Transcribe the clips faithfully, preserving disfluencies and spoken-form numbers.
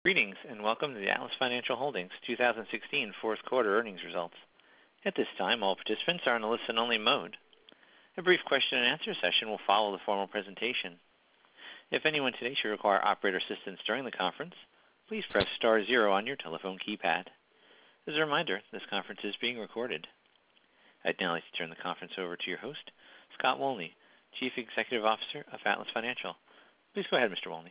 Greetings, and welcome to the Atlas Financial Holdings two thousand sixteen fourth quarter earnings results. At this time, all participants are in a listen-only mode. A brief question-and-answer session will follow the formal presentation. If anyone today should require operator assistance during the conference, please press star zero on your telephone keypad. As a reminder, this conference is being recorded. I'd now like to turn the conference over to your host, Scott Wolney, Chief Executive Officer of Atlas Financial. Please go ahead, Mister Wolney.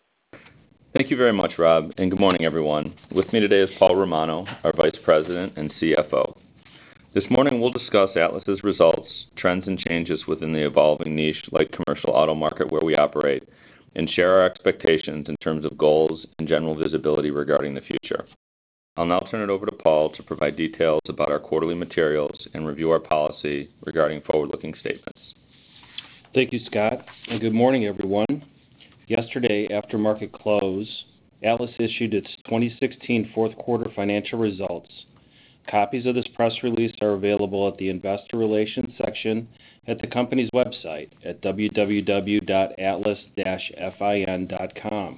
Thank you very much, Rob, and good morning, everyone. With me today is Paul Romano, our Vice President and C F O. This morning, we'll discuss Atlas's results, trends and changes within the evolving niche light commercial auto market where we operate, and share our expectations in terms of goals and general visibility regarding the future. I'll now turn it over to Paul to provide details about our quarterly materials and review our policy regarding forward-looking statements. Thank you, Scott, and good morning, everyone. Yesterday, after market close, Atlas issued its twenty sixteen fourth quarter financial results. Copies of this press release are available at the Investor Relations section at the company's website at w w w dot atlas dash fin dot com.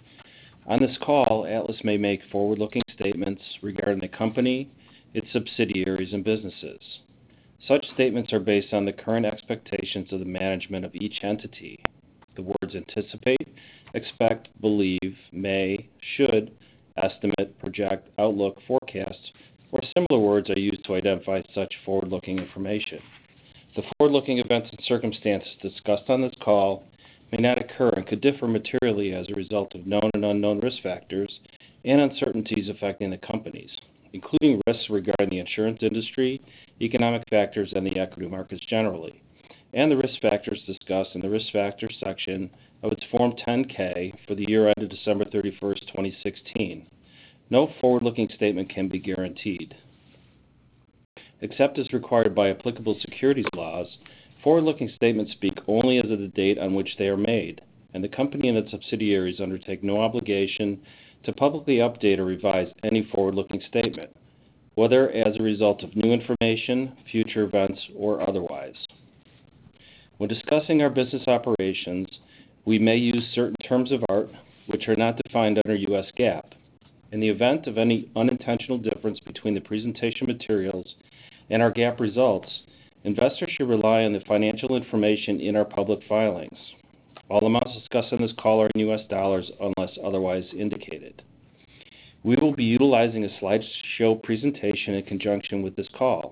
On this call, Atlas may make forward-looking statements regarding the company, its subsidiaries, and businesses. Such statements are based on the current expectations of the management of each entity. The words anticipate, expect, believe, may, should, estimate, project, outlook, forecast, or similar words are used to identify such forward-looking information. The forward-looking events and circumstances discussed on this call may not occur and could differ materially as a result of known and unknown risk factors and uncertainties affecting the companies, including risks regarding the insurance industry, economic factors, and the equity markets generally, and the risk factors discussed in the Risk Factors section of its Form ten K for the year ended December thirty-first, twenty sixteen. No forward-looking statement can be guaranteed. Except as required by applicable securities laws, forward-looking statements speak only as of the date on which they are made, and the company and its subsidiaries undertake no obligation to publicly update or revise any forward-looking statement, whether as a result of new information, future events, or otherwise. When discussing our business operations, we may use certain terms of art which are not defined under U S GAAP. In the event of any unintentional difference between the presentation materials and our GAAP results, investors should rely on the financial information in our public filings. All amounts discussed on this call are in U S dollars unless otherwise indicated. We will be utilizing a slideshow presentation in conjunction with this call.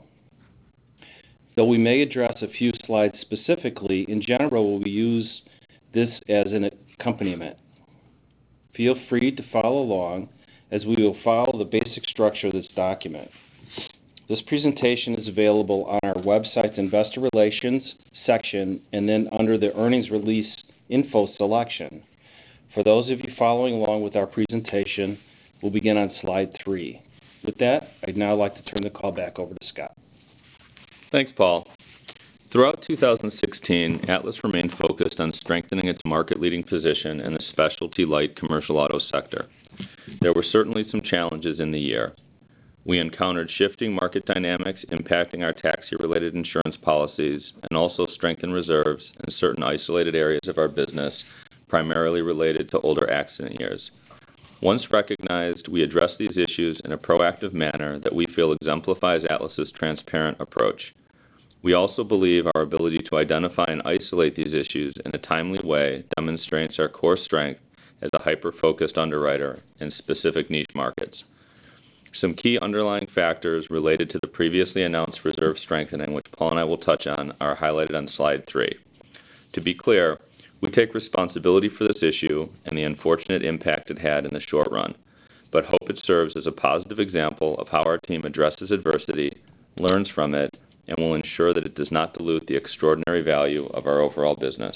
Though we may address a few slides specifically, in general, we use this as an accompaniment. Feel free to follow along as we will follow the basic structure of this document. This presentation is available on our website's Investor Relations section and then under the Earnings Release Info selection. For those of you following along with our presentation, we'll begin on slide three. With that, I'd now like to turn the call back over to Scott. Thanks, Paul. Throughout two thousand sixteen, Atlas remained focused on strengthening its market-leading position in the specialty light commercial auto sector. There were certainly some challenges in the year. We encountered shifting market dynamics impacting our taxi-related insurance policies and also strengthened reserves in certain isolated areas of our business, primarily related to older accident years. Once recognized, we addressed these issues in a proactive manner that we feel exemplifies Atlas's transparent approach. We also believe our ability to identify and isolate these issues in a timely way demonstrates our core strength as a hyper-focused underwriter in specific niche markets. Some key underlying factors related to the previously announced reserve strengthening, which Paul and I will touch on, are highlighted on slide three. To be clear, we take responsibility for this issue and the unfortunate impact it had in the short run, but hope it serves as a positive example of how our team addresses adversity, learns from it, and will ensure that it does not dilute the extraordinary value of our overall business.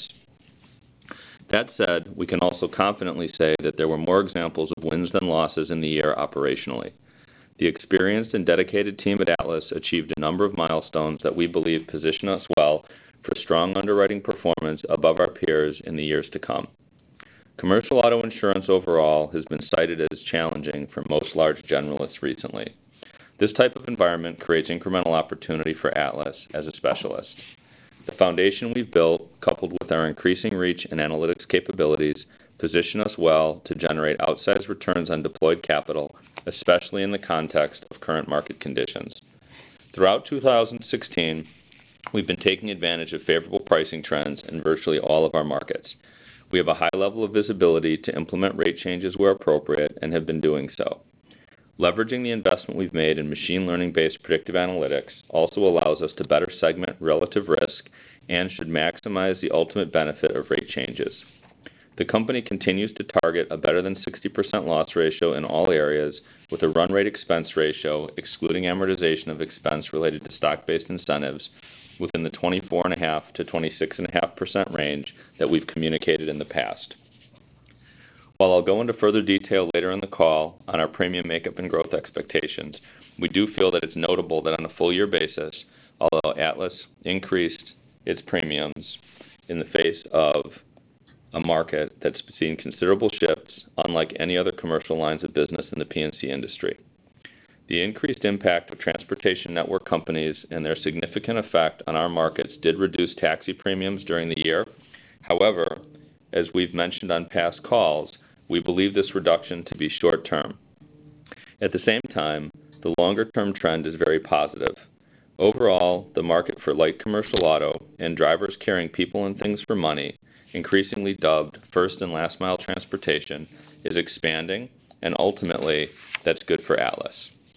That said, we can also confidently say that there were more examples of wins than losses in the year operationally. The experienced and dedicated team at Atlas achieved a number of milestones that we believe position us well for strong underwriting performance above our peers in the years to come. Commercial auto insurance overall has been cited as challenging for most large generalists recently. This type of environment creates incremental opportunity for Atlas as a specialist. The foundation we've built, coupled with our increasing reach and analytics capabilities, position us well to generate outsized returns on deployed capital, especially in the context of current market conditions. Throughout two thousand sixteen, we've been taking advantage of favorable pricing trends in virtually all of our markets. We have a high level of visibility to implement rate changes where appropriate and have been doing so. Leveraging the investment we've made in machine learning-based predictive analytics also allows us to better segment relative risk and should maximize the ultimate benefit of rate changes. The company continues to target a better than sixty percent loss ratio in all areas with a run rate expense ratio, excluding amortization of expense related to stock-based incentives, within the twenty-four point five to twenty-six point five percent range that we've communicated in the past. While I'll go into further detail later in the call on our premium makeup and growth expectations, we do feel that it's notable that on a full year basis, although Atlas increased its premiums in the face of a market that's seen considerable shifts, unlike any other commercial lines of business in the P and C industry. The increased impact of transportation network companies and their significant effect on our markets did reduce taxi premiums during the year. However, as we've mentioned on past calls, we believe this reduction to be short-term. At the same time, the longer-term trend is very positive. Overall, the market for light commercial auto and drivers carrying people and things for money, increasingly dubbed first and last mile transportation, is expanding, and ultimately, that's good for Atlas.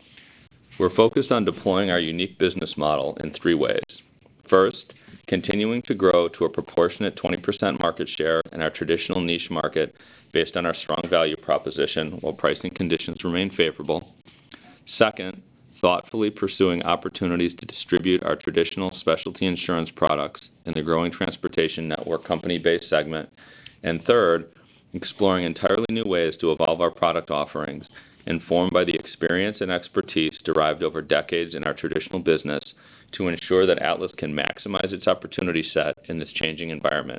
We're focused on deploying our unique business model in three ways. First, continuing to grow to a proportionate twenty percent market share in our traditional niche market based on our strong value proposition while pricing conditions remain favorable. Second, thoughtfully pursuing opportunities to distribute our traditional specialty insurance products in the growing transportation network company-based segment. And third, exploring entirely new ways to evolve our product offerings, informed by the experience and expertise derived over decades in our traditional business to ensure that Atlas can maximize its opportunity set in this changing environment.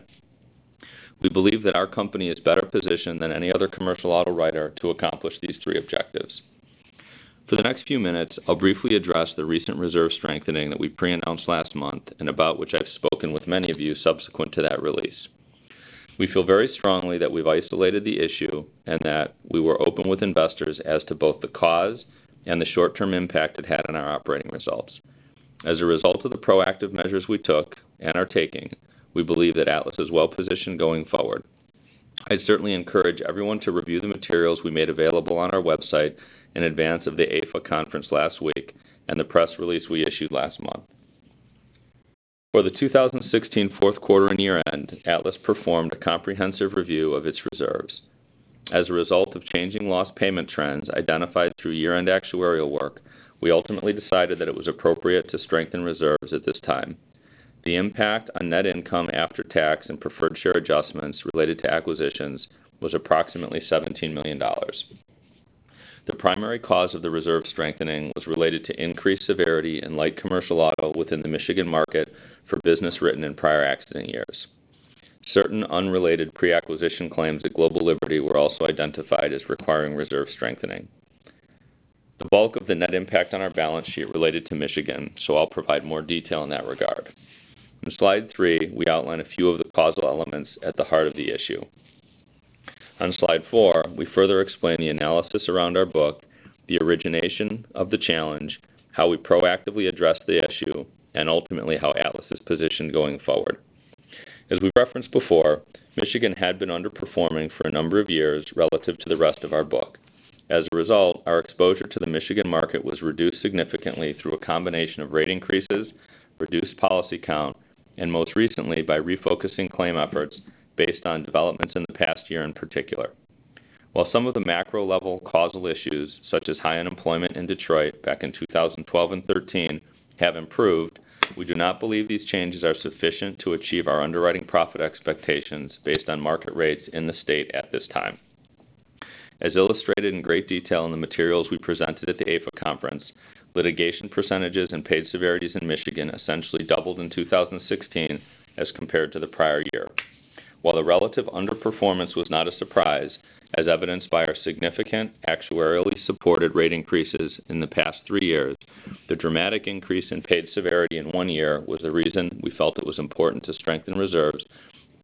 We believe that our company is better positioned than any other commercial auto writer to accomplish these three objectives. For the next few minutes, I'll briefly address the recent reserve strengthening that we pre-announced last month and about which I've spoken with many of you subsequent to that release. We feel very strongly that we've isolated the issue and that we were open with investors as to both the cause and the short-term impact it had on our operating results. As a result of the proactive measures we took and are taking, we believe that Atlas is well positioned going forward. I'd certainly encourage everyone to review the materials we made available on our website in advance of the A F A conference last week and the press release we issued last month. For the two thousand sixteen fourth quarter and year-end, Atlas performed a comprehensive review of its reserves. As a result of changing loss payment trends identified through year-end actuarial work, we ultimately decided that it was appropriate to strengthen reserves at this time. The impact on net income after tax and preferred share adjustments related to acquisitions was approximately seventeen million dollars. The primary cause of the reserve strengthening was related to increased severity in light commercial auto within the Michigan market for business written in prior accident years. Certain unrelated pre-acquisition claims at Global Liberty were also identified as requiring reserve strengthening. The bulk of the net impact on our balance sheet related to Michigan, so I'll provide more detail in that regard. In slide three, we outline a few of the causal elements at the heart of the issue. On slide four, we further explain the analysis around our book, the origination of the challenge, how we proactively address the issue, and ultimately how Atlas is positioned going forward. As we referenced before, Michigan had been underperforming for a number of years relative to the rest of our book. As a result, our exposure to the Michigan market was reduced significantly through a combination of rate increases, reduced policy count, and most recently by refocusing claim efforts based on developments in the past year in particular. While some of the macro-level causal issues, such as high unemployment in Detroit back in two thousand twelve and thirteen, have improved, we do not believe these changes are sufficient to achieve our underwriting profit expectations based on market rates in the state at this time. As illustrated in great detail in the materials we presented at the A F A conference, litigation percentages and paid severities in Michigan essentially doubled in two thousand sixteen as compared to the prior year. While the relative underperformance was not a surprise, as evidenced by our significant actuarially supported rate increases in the past three years, the dramatic increase in paid severity in one year was the reason we felt it was important to strengthen reserves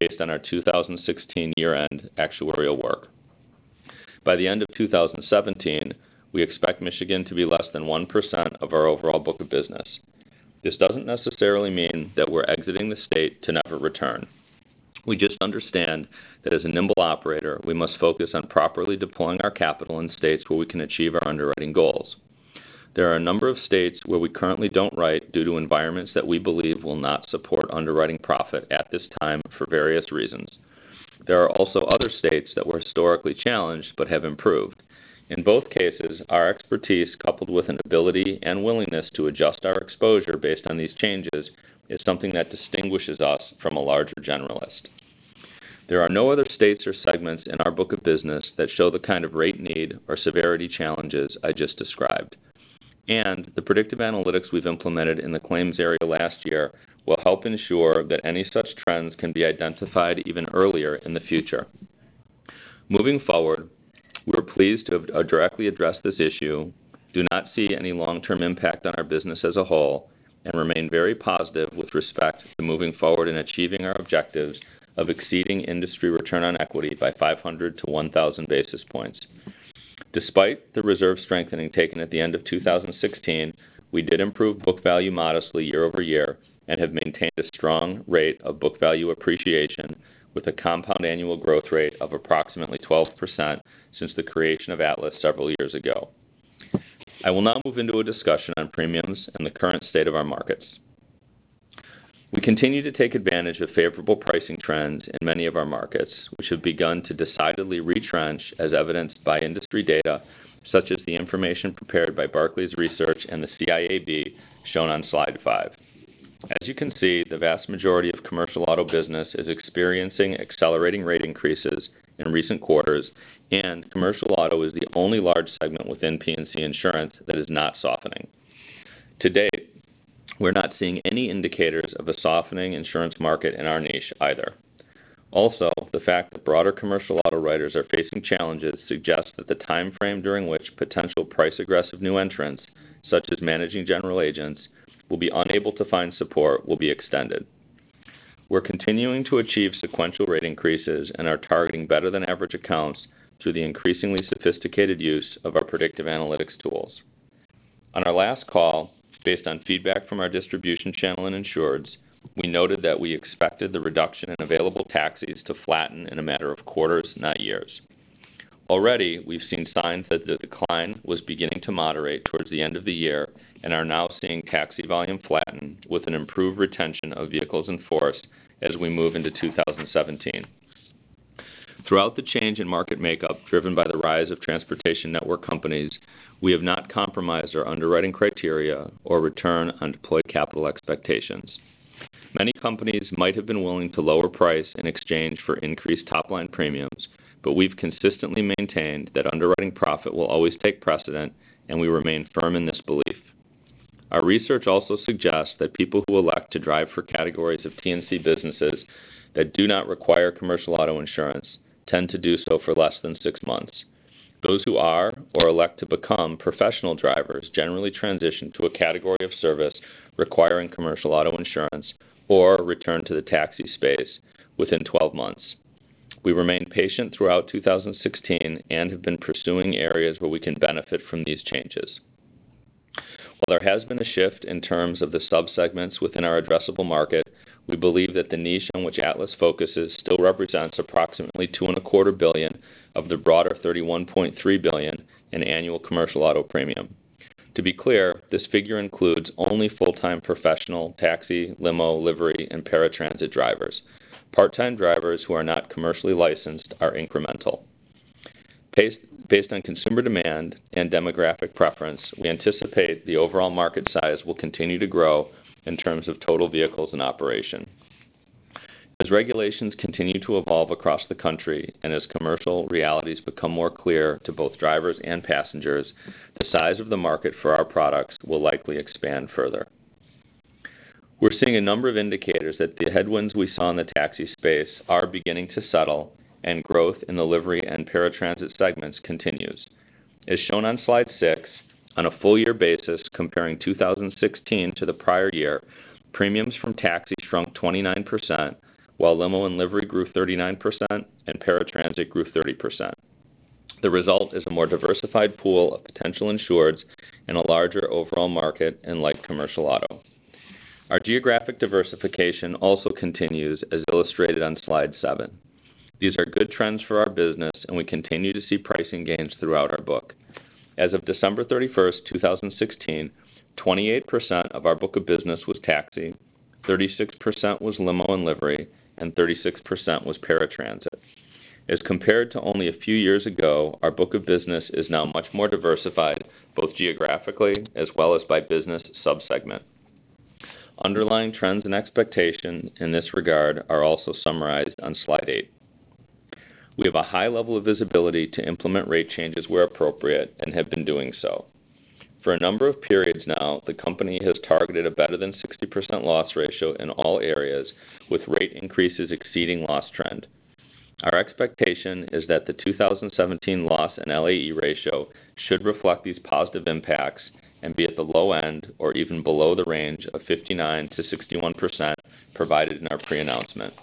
based on our two thousand sixteen year-end actuarial work. By the end of two thousand seventeen, we expect Michigan to be less than one percent of our overall book of business. This doesn't necessarily mean that we're exiting the state to never return. We just understand that as a nimble operator, we must focus on properly deploying our capital in states where we can achieve our underwriting goals. There are a number of states where we currently don't write due to environments that we believe will not support underwriting profit at this time for various reasons. There are also other states that were historically challenged but have improved. In both cases, our expertise, coupled with an ability and willingness to adjust our exposure based on these changes, is something that distinguishes us from a larger generalist. There are no other states or segments in our book of business that show the kind of rate need or severity challenges I just described. And the predictive analytics we've implemented in the claims area last year will help ensure that any such trends can be identified even earlier in the future. Moving forward, we are pleased to have directly addressed this issue, do not see any long-term impact on our business as a whole, and remain very positive with respect to moving forward in achieving our objectives of exceeding industry return on equity by five hundred to one thousand basis points. Despite the reserve strengthening taken at the end of two thousand sixteen, we did improve book value modestly year over year and have maintained a strong rate of book value appreciation with a compound annual growth rate of approximately twelve percent since the creation of Atlas several years ago. I will now move into a discussion on premiums and the current state of our markets. We continue to take advantage of favorable pricing trends in many of our markets, which have begun to decidedly retrench as evidenced by industry data, such as the information prepared by Barclays Research and the C I A B shown on slide five. As you can see, the vast majority of commercial auto business is experiencing accelerating rate increases in recent quarters, and commercial auto is the only large segment within P and C insurance that is not softening. To date, we're not seeing any indicators of a softening insurance market in our niche either. Also, the fact that broader commercial auto writers are facing challenges suggests that the time frame during which potential price-aggressive new entrants, such as managing general agents, will be unable to find support will be extended. We're continuing to achieve sequential rate increases and are targeting better than average accounts through the increasingly sophisticated use of our predictive analytics tools. On our last call, based on feedback from our distribution channel and insureds, we noted that we expected the reduction in available taxis to flatten in a matter of quarters, not years. Already, we've seen signs that the decline was beginning to moderate towards the end of the year and are now seeing taxi volume flatten with an improved retention of vehicles in force as we move into two thousand seventeen. Throughout the change in market makeup driven by the rise of transportation network companies, we have not compromised our underwriting criteria or return on deployed capital expectations. Many companies might have been willing to lower price in exchange for increased top-line premiums, but we've consistently maintained that underwriting profit will always take precedent, and we remain firm in this belief. Our research also suggests that people who elect to drive for categories of P and C businesses that do not require commercial auto insurance tend to do so for less than six months. Those who are or elect to become professional drivers generally transition to a category of service requiring commercial auto insurance or return to the taxi space within twelve months. We remain patient throughout two thousand sixteen and have been pursuing areas where we can benefit from these changes. While there has been a shift in terms of the subsegments within our addressable market, we believe that the niche on which Atlas focuses still represents approximately two and a quarter billion of the broader thirty-one point three billion in annual commercial auto premium. To be clear, this figure includes only full-time professional taxi, limo, livery, and paratransit drivers. Part-time drivers who are not commercially licensed are incremental. Based, based on consumer demand and demographic preference, we anticipate the overall market size will continue to grow in terms of total vehicles in operation. As regulations continue to evolve across the country and as commercial realities become more clear to both drivers and passengers, the size of the market for our products will likely expand further. We're seeing a number of indicators that the headwinds we saw in the taxi space are beginning to settle and growth in the livery and paratransit segments continues. As shown on slide six, on a full-year basis comparing two thousand sixteen to the prior year, premiums from taxis shrunk twenty-nine percent, while limo and livery grew thirty-nine percent and paratransit grew thirty percent. The result is a more diversified pool of potential insureds and a larger overall market in light commercial auto. Our geographic diversification also continues as illustrated on slide seven. These are good trends for our business, and we continue to see pricing gains throughout our book. As of December thirty-first, two thousand sixteen, twenty-eight percent of our book of business was taxi, thirty-six percent was limo and livery, and thirty-six percent was paratransit. As compared to only a few years ago, our book of business is now much more diversified, both geographically as well as by business subsegment. Underlying trends and expectations in this regard are also summarized on slide eight. We have a high level of visibility to implement rate changes where appropriate and have been doing so. For a number of periods now, the company has targeted a better than sixty percent loss ratio in all areas, with rate increases exceeding loss trend. Our expectation is that the two thousand seventeen loss and L A E ratio should reflect these positive impacts and be at the low end or even below the range of fifty-nine to sixty-one percent provided in our pre-announcement.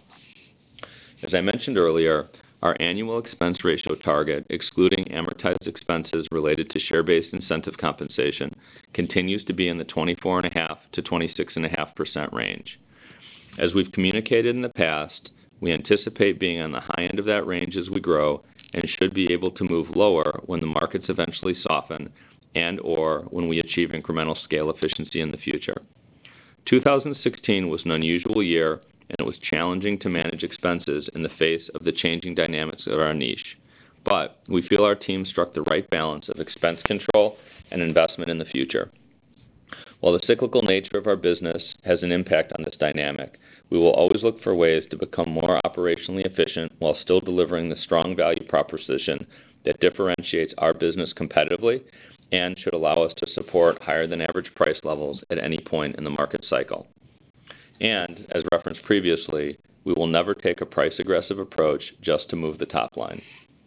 As I mentioned earlier, our annual expense ratio target, excluding amortized expenses related to share-based incentive compensation, continues to be in the twenty-four point five to twenty-six point five percent range. As we've communicated in the past, we anticipate being on the high end of that range as we grow and should be able to move lower when the markets eventually soften and or when we achieve incremental scale efficiency in the future. two thousand sixteen was an unusual year, and it was challenging to manage expenses in the face of the changing dynamics of our niche. But we feel our team struck the right balance of expense control and investment in the future. While the cyclical nature of our business has an impact on this dynamic, we will always look for ways to become more operationally efficient while still delivering the strong value proposition that differentiates our business competitively and should allow us to support higher than average price levels at any point in the market cycle. And, as referenced previously, we will never take a price-aggressive approach just to move the top line.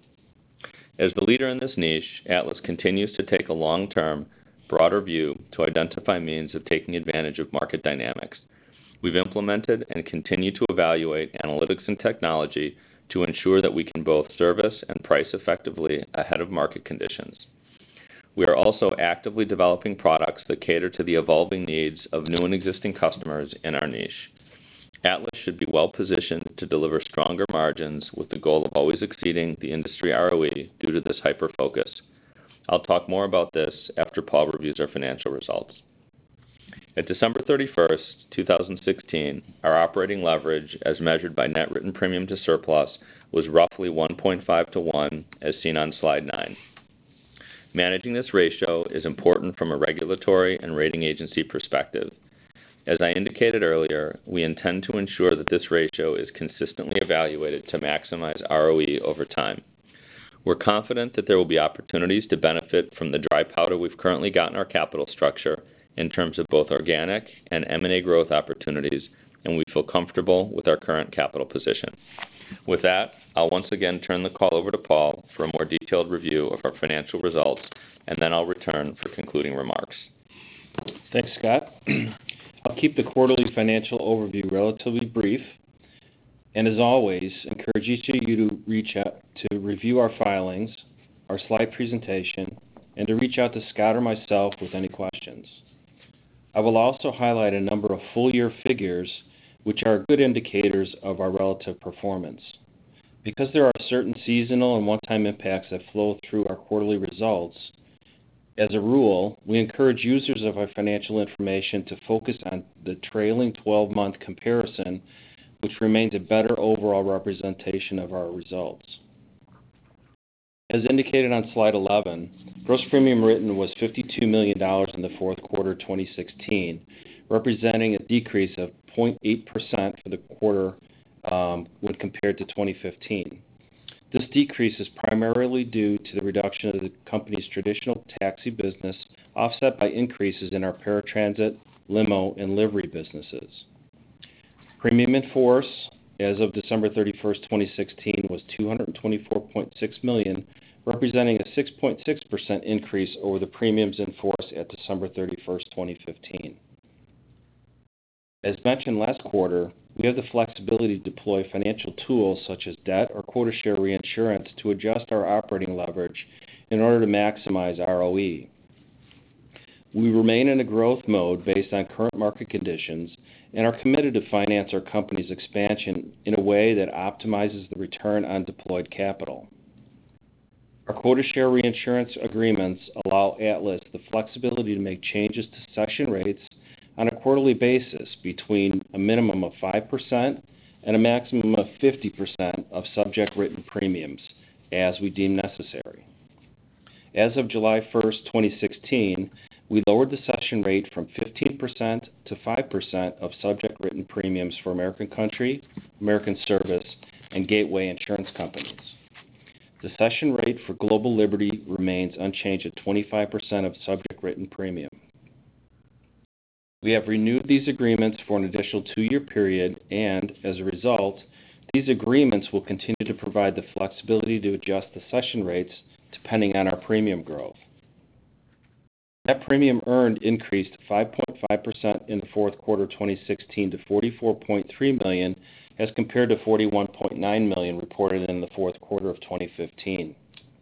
As the leader in this niche, Atlas continues to take a long-term, broader view to identify means of taking advantage of market dynamics. We've implemented and continue to evaluate analytics and technology to ensure that we can both service and price effectively ahead of market conditions. We are also actively developing products that cater to the evolving needs of new and existing customers in our niche. Atlas should be well positioned to deliver stronger margins with the goal of always exceeding the industry R O E due to this hyper-focus. I'll talk more about this after Paul reviews our financial results. At December thirty-first, two thousand sixteen, our operating leverage, as measured by net written premium to surplus, was roughly one point five to one, as seen on slide nine. Managing this ratio is important from a regulatory and rating agency perspective. As I indicated earlier, we intend to ensure that this ratio is consistently evaluated to maximize R O E over time. We're confident that there will be opportunities to benefit from the dry powder we've currently got in our capital structure in terms of both organic and M and A growth opportunities, and we feel comfortable with our current capital position. With that, I'll once again turn the call over to Paul for a more detailed review of our financial results, and then I'll return for concluding remarks. Thanks, Scott. I'll keep the quarterly financial overview relatively brief, and as always, encourage each of you to reach out to review our filings, our slide presentation, and to reach out to Scott or myself with any questions. I will also highlight a number of full-year figures which are good indicators of our relative performance. Because there are certain seasonal and one-time impacts that flow through our quarterly results, as a rule, we encourage users of our financial information to focus on the trailing twelve-month comparison, which remains a better overall representation of our results. As indicated on slide eleven, gross premium written was fifty-two million dollars in the fourth quarter twenty sixteen, representing a decrease of zero point eight percent for the quarter um, when compared to twenty fifteen. This decrease is primarily due to the reduction of the company's traditional taxi business, offset by increases in our paratransit, limo, and livery businesses. Premium in force as of December thirty-first, twenty sixteen was two hundred twenty-four point six million dollars, representing a six point six percent increase over the premiums in force at December thirty-first, twenty fifteen. As mentioned last quarter, We have the flexibility to deploy financial tools such as debt or quota share reinsurance to adjust our operating leverage in order to maximize R O E. We remain in a growth mode based on current market conditions and are committed to finance our company's expansion in a way that optimizes the return on deployed capital. Our quota share reinsurance agreements allow Atlas the flexibility to make changes to cession rates on a quarterly basis between a minimum of five percent and a maximum of fifty percent of subject written premiums as we deem necessary. As of July first, twenty sixteen, we lowered the cession rate from fifteen percent to five percent of subject written premiums for American Country, American Service, and Gateway Insurance Companies. The cession rate for Global Liberty remains unchanged at twenty-five percent of subject written premium. We have renewed these agreements for an additional two-year period, and as a result, these agreements will continue to provide the flexibility to adjust the cession rates depending on our premium growth. Net premium earned increased five point five percent in the fourth quarter twenty sixteen to forty-four point three million dollars as compared to forty-one point nine million dollars reported in the fourth quarter of twenty fifteen.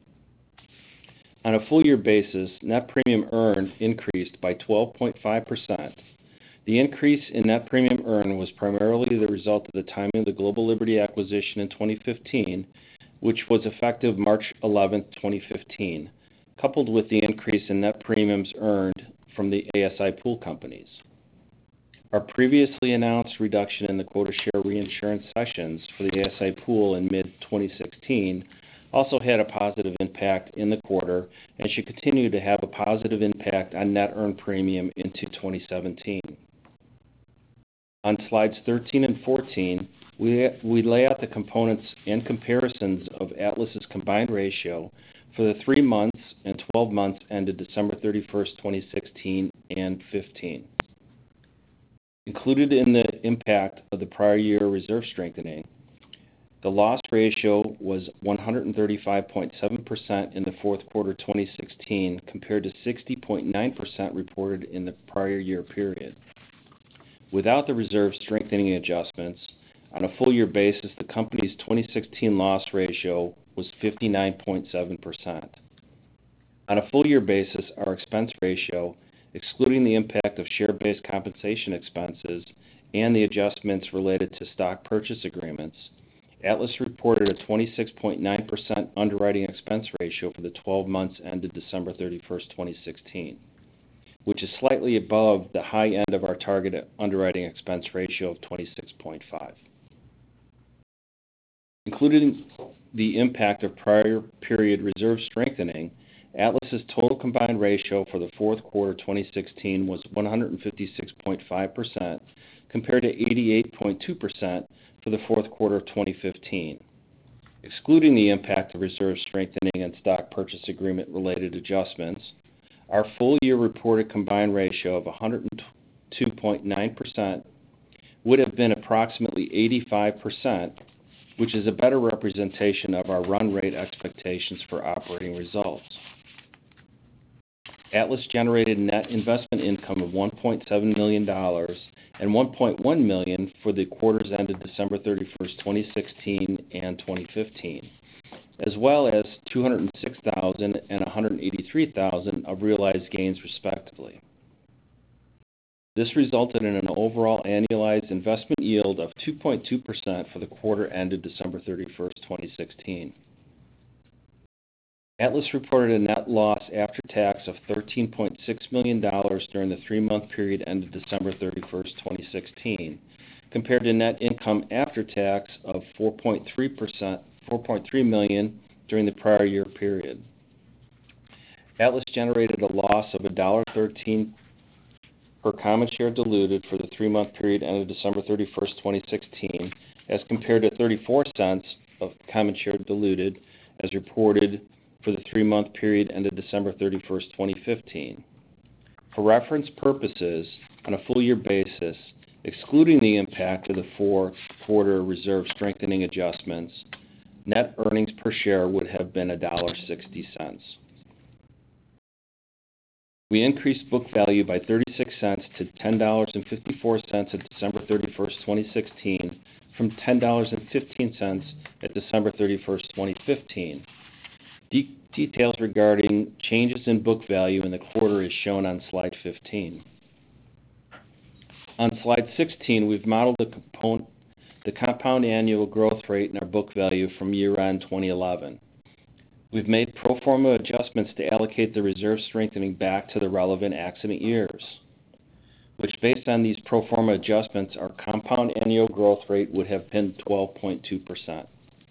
On a full year basis, net premium earned increased by twelve point five percent. The increase in net premium earned was primarily the result of the timing of the Global Liberty acquisition in twenty fifteen, which was effective March eleventh, twenty fifteen, coupled with the increase in net premiums earned from the A S I pool companies. Our previously announced reduction in the quota share reinsurance cessions for the A S I pool in mid twenty sixteen also had a positive impact in the quarter and should continue to have a positive impact on net earned premium into twenty seventeen. On slides thirteen and fourteen, we, we lay out the components and comparisons of Atlas's combined ratio for the three months and twelve months ended December thirty-first, twenty sixteen and fifteen. Included in the impact of the prior year reserve strengthening, the loss ratio was one hundred thirty-five point seven percent in the fourth quarter twenty sixteen compared to sixty point nine percent reported in the prior year period. Without the reserve strengthening adjustments, on a full year basis, the company's twenty sixteen loss ratio was fifty-nine point seven percent. On a full year basis, our expense ratio, excluding the impact of share-based compensation expenses and the adjustments related to stock purchase agreements, Atlas reported a twenty-six point nine percent underwriting expense ratio for the twelve months ended December thirty-first, twenty sixteen, which is slightly above the high end of our target underwriting expense ratio of twenty-six point five. Including the impact of prior period reserve strengthening, Atlas's total combined ratio for the fourth quarter twenty sixteen was one hundred fifty-six point five percent compared to eighty-eight point two percent for the fourth quarter of twenty fifteen. Excluding the impact of reserve strengthening and stock purchase agreement related adjustments, our full year reported combined ratio of one hundred two point nine percent would have been approximately eighty-five percent, which is a better representation of our run rate expectations for operating results. Atlas generated net investment income of one point seven million dollars and one point one million dollars for the quarters ended December thirty-first, twenty sixteen and twenty fifteen, as well as two hundred six thousand dollars and one hundred eighty-three thousand dollars of realized gains respectively. This resulted in an overall annualized investment yield of two point two percent for the quarter ended December thirty-first, twenty sixteen. Atlas reported a net loss after tax of thirteen point six million dollars during the three-month period ended December thirty-first, twenty sixteen, compared to net income after tax of four point three million dollars during the prior year period. Atlas generated a loss of one dollar thirteen per common share diluted for the three-month period ended December thirty-first, twenty sixteen, as compared to thirty-four cents of common share diluted as reported for the three-month period ended December thirty-first, twenty fifteen. For reference purposes, on a full-year basis, excluding the impact of the fourth quarter reserve strengthening adjustments, net earnings per share would have been one dollar sixty. We increased book value by thirty-six cents to ten dollars and fifty-four cents at December thirty-first, twenty sixteen, from ten dollars and fifteen cents at December thirty-first, twenty fifteen. De- details regarding changes in book value in the quarter is shown on slide fifteen. On slide sixteen, we've modeled the, component, the compound annual growth rate in our book value from year-end twenty eleven. We've made pro forma adjustments to allocate the reserve strengthening back to the relevant accident years, which based on these pro forma adjustments, our compound annual growth rate would have been twelve point two percent.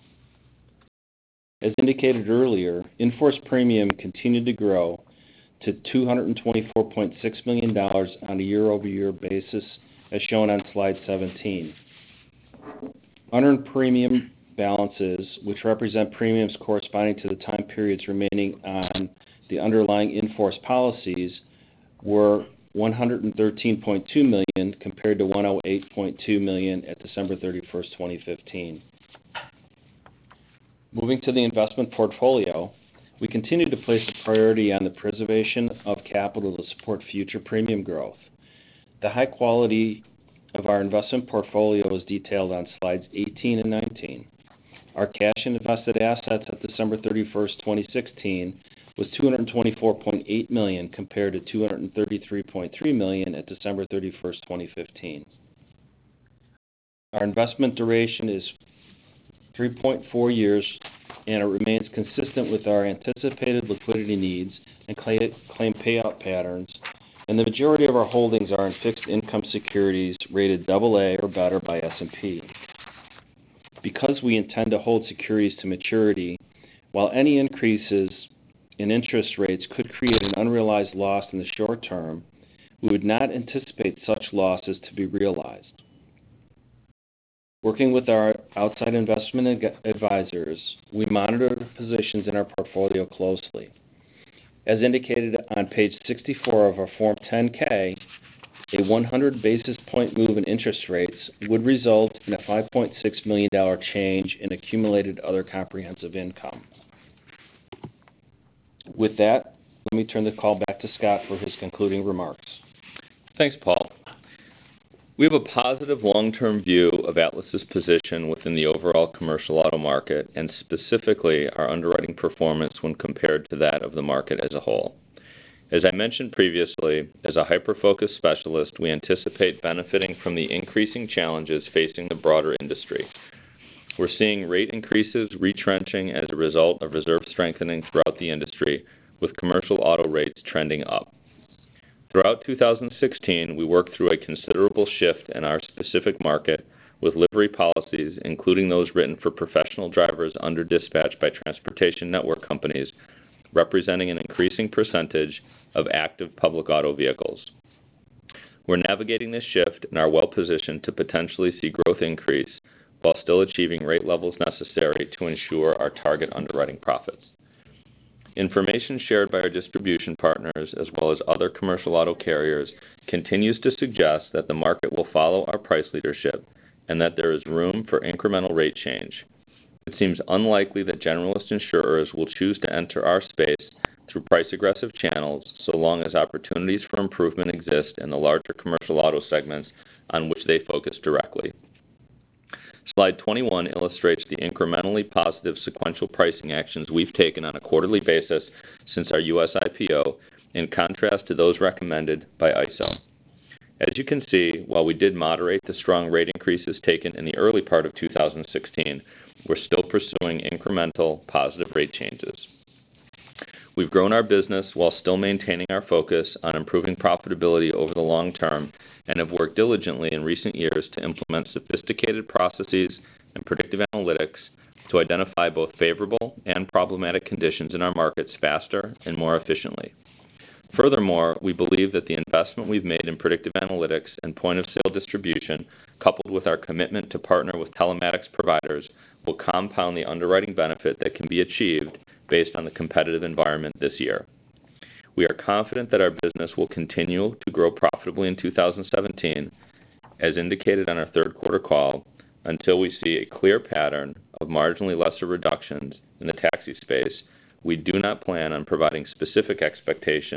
As indicated earlier, in-force premium continued to grow to two hundred twenty-four point six million dollars on a year-over-year basis, as shown on slide seventeen. Unearned premium balances, which represent premiums corresponding to the time periods remaining on the underlying in-force policies, were one hundred thirteen point two million dollars compared to one hundred eight point two million dollars at December thirty-first, twenty fifteen. Moving to the investment portfolio, we continue to place a priority on the preservation of capital to support future premium growth. The high quality of our investment portfolio is detailed on slides eighteen and nineteen. Our cash and invested assets at December thirty-first, twenty sixteen was two hundred twenty-four point eight million dollars compared to two hundred thirty-three point three million dollars at December thirty-first, twenty fifteen. Our investment duration is three point four years, and it remains consistent with our anticipated liquidity needs and claim payout patterns, and the majority of our holdings are in fixed income securities rated double A or better by S and P. Because we intend to hold securities to maturity, while any increases in interest rates could create an unrealized loss in the short term, we would not anticipate such losses to be realized. Working with our outside investment advisors, we monitor the positions in our portfolio closely. As indicated on page sixty-four of our Form ten K, a one hundred basis point move in interest rates would result in a five point six million dollars change in accumulated other comprehensive income. With that, let me turn the call back to Scott for his concluding remarks. Thanks, Paul. We have a positive long-term view of Atlas's position within the overall commercial auto market, and specifically our underwriting performance when compared to that of the market as a whole. As I mentioned previously, as a hyper-focused specialist, we anticipate benefiting from the increasing challenges facing the broader industry. We're seeing rate increases retrenching as a result of reserve strengthening throughout the industry, with commercial auto rates trending up. Throughout two thousand sixteen, we worked through a considerable shift in our specific market with livery policies, including those written for professional drivers under dispatch by transportation network companies, representing an increasing percentage of active public auto vehicles. We're navigating this shift and are well positioned to potentially see growth increase while still achieving rate levels necessary to ensure our target underwriting profits. Information shared by our distribution partners as well as other commercial auto carriers continues to suggest that the market will follow our price leadership and that there is room for incremental rate change. It seems unlikely that generalist insurers will choose to enter our space through price-aggressive channels so long as opportunities for improvement exist in the larger commercial auto segments on which they focus directly. Slide twenty-one illustrates the incrementally positive sequential pricing actions we've taken on a quarterly basis since our U S I P O, in contrast to those recommended by I S O. As you can see, while we did moderate the strong rate increases taken in the early part of two thousand sixteen, we're still pursuing incremental positive rate changes. We've grown our business while still maintaining our focus on improving profitability over the long term and have worked diligently in recent years to implement sophisticated processes and predictive analytics to identify both favorable and problematic conditions in our markets faster and more efficiently. Furthermore, we believe that the investment we've made in predictive analytics and point-of-sale distribution, coupled with our commitment to partner with telematics providers, will compound the underwriting benefit that can be achieved based on the competitive environment this year. We are confident that our business will continue to grow profitably in two thousand seventeen, as indicated on our third quarter call, until we see a clear pattern of marginally lesser reductions in the taxi space. We do not plan on providing specific expectations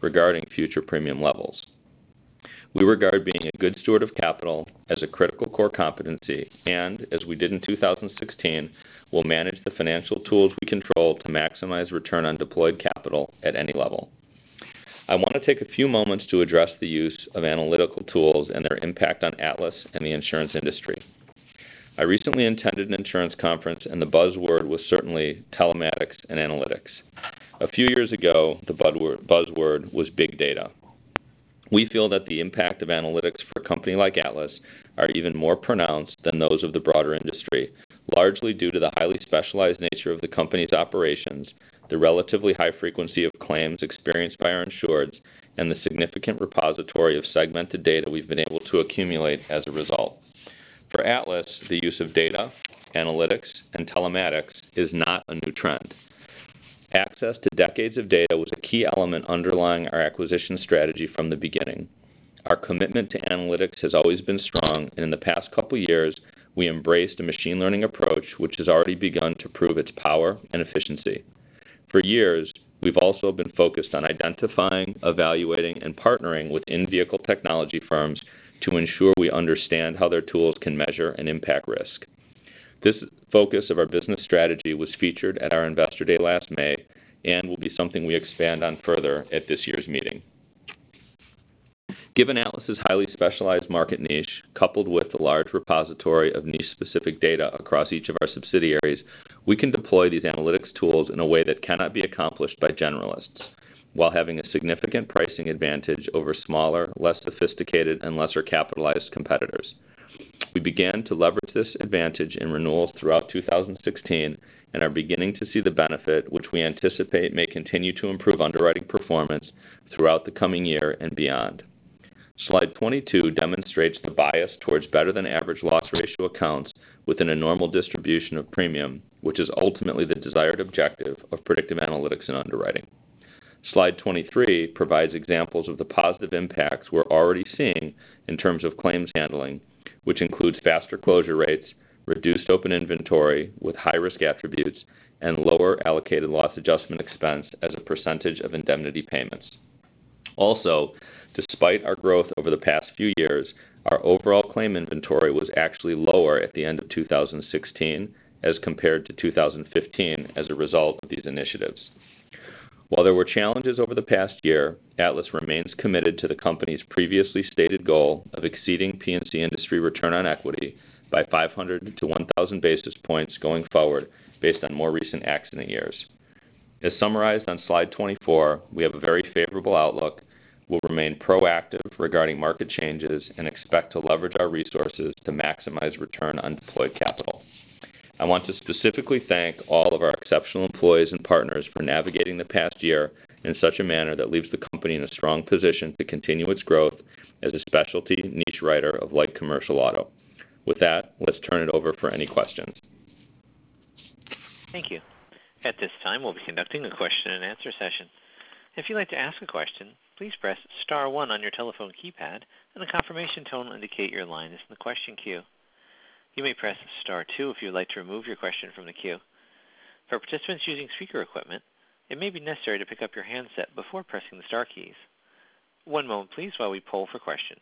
regarding future premium levels. We regard being a good steward of capital as a critical core competency, and, as we did in two thousand sixteen, will manage the financial tools we control to maximize return on deployed capital at any level. I want to take a few moments to address the use of analytical tools and their impact on Atlas and the insurance industry. I recently attended an insurance conference, and the buzzword was certainly telematics and analytics. A few years ago, the buzzword was big data. We feel that the impact of analytics for a company like Atlas are even more pronounced than those of the broader industry, largely due to the highly specialized nature of the company's operations, the relatively high frequency of claims experienced by our insureds, and the significant repository of segmented data we've been able to accumulate as a result. For Atlas, the use of data, analytics, and telematics is not a new trend. Access to decades of data was a key element underlying our acquisition strategy from the beginning. Our commitment to analytics has always been strong, and in the past couple years, we embraced a machine learning approach which has already begun to prove its power and efficiency. For years, we've also been focused on identifying, evaluating, and partnering with in-vehicle technology firms to ensure we understand how their tools can measure and impact risk. This focus of our business strategy was featured at our Investor Day last May and will be something we expand on further at this year's meeting. Given Atlas's highly specialized market niche, coupled with the large repository of niche-specific data across each of our subsidiaries, we can deploy these analytics tools in a way that cannot be accomplished by generalists, while having a significant pricing advantage over smaller, less sophisticated, and lesser capitalized competitors. We began to leverage this advantage in renewals throughout two thousand sixteen and are beginning to see the benefit, which we anticipate may continue to improve underwriting performance throughout the coming year and beyond. Slide twenty-two demonstrates the bias towards better than average loss ratio accounts within a normal distribution of premium, which is ultimately the desired objective of predictive analytics and underwriting. Slide twenty-three provides examples of the positive impacts we're already seeing in terms of claims handling, which includes faster closure rates, reduced open inventory with high-risk attributes, and lower allocated loss adjustment expense as a percentage of indemnity payments. Also, despite our growth over the past few years, our overall claim inventory was actually lower at the end of two thousand sixteen as compared to two thousand fifteen as a result of these initiatives. While there were challenges over the past year, Atlas remains committed to the company's previously stated goal of exceeding P and C industry return on equity by five hundred to one thousand basis points going forward based on more recent accident years. As summarized on slide twenty-four, we have a very favorable outlook, will remain proactive regarding market changes, and expect to leverage our resources to maximize return on deployed capital. I want to specifically thank all of our exceptional employees and partners for navigating the past year in such a manner that leaves the company in a strong position to continue its growth as a specialty niche writer of light commercial auto. With that, let's turn it over for any questions. Thank you. At this time, we'll be conducting a question and answer session. If you'd like to ask a question, please press star one on your telephone keypad, and a confirmation tone will indicate your line is in the question queue. You may press star two if you would like to remove your question from the queue. For participants using speaker equipment, it may be necessary to pick up your handset before pressing the star keys. One moment, please, while we poll for questions.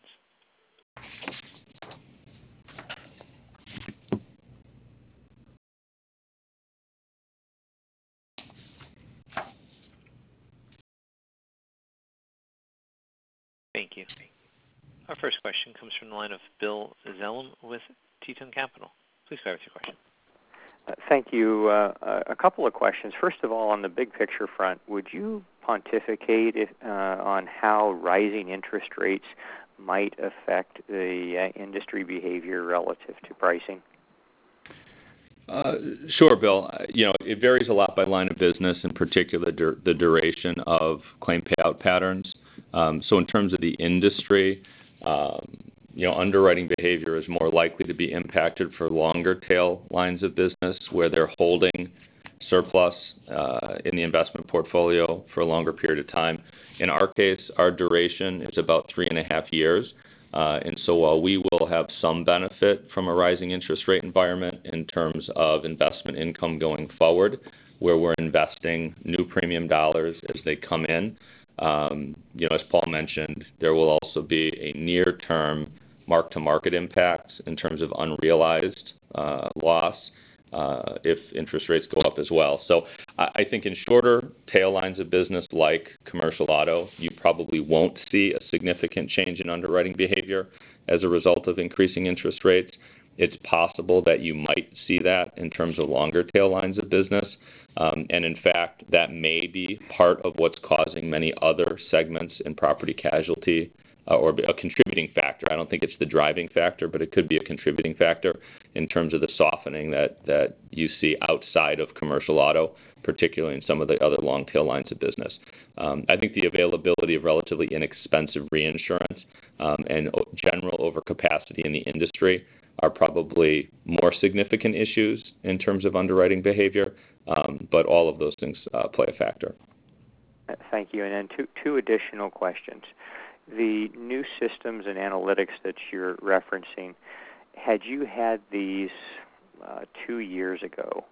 Thank you. Our first question comes from the line of Bill Zellum with Teton Capital. Please go ahead with your question. Uh, thank you. Uh, a couple of questions. First of all, on the big picture front, would you pontificate if, uh, on how rising interest rates might affect the uh, industry behavior relative to pricing? Uh, sure, Bill. You know, it varies a lot by line of business, in particular dur- the duration of claim payout patterns. Um, so in terms of the industry, um, you know, underwriting behavior is more likely to be impacted for longer tail lines of business where they're holding surplus uh, in the investment portfolio for a longer period of time. In our case, our duration is about three and a half years. Uh, and so while we will have some benefit from a rising interest rate environment in terms of investment income going forward, where we're investing new premium dollars as they come in, Um, you know, as Paul mentioned, there will also be a near-term mark-to-market impact in terms of unrealized uh, loss uh, if interest rates go up as well. So I, I think in shorter tail lines of business like commercial auto, you probably won't see a significant change in underwriting behavior as a result of increasing interest rates. It's possible that you might see that in terms of longer tail lines of business. Um, and in fact, that may be part of what's causing many other segments in property casualty uh, or a contributing factor. I don't think it's the driving factor, but it could be a contributing factor in terms of the softening that, that you see outside of commercial auto, particularly in some of the other long tail lines of business. Um, I think the availability of relatively inexpensive reinsurance um, and general overcapacity in the industry are probably more significant issues in terms of underwriting behavior, um, but all of those things uh, play a factor. Thank you. And then two, two additional questions. The new systems and analytics that you're referencing, had you had these uh, two years ago,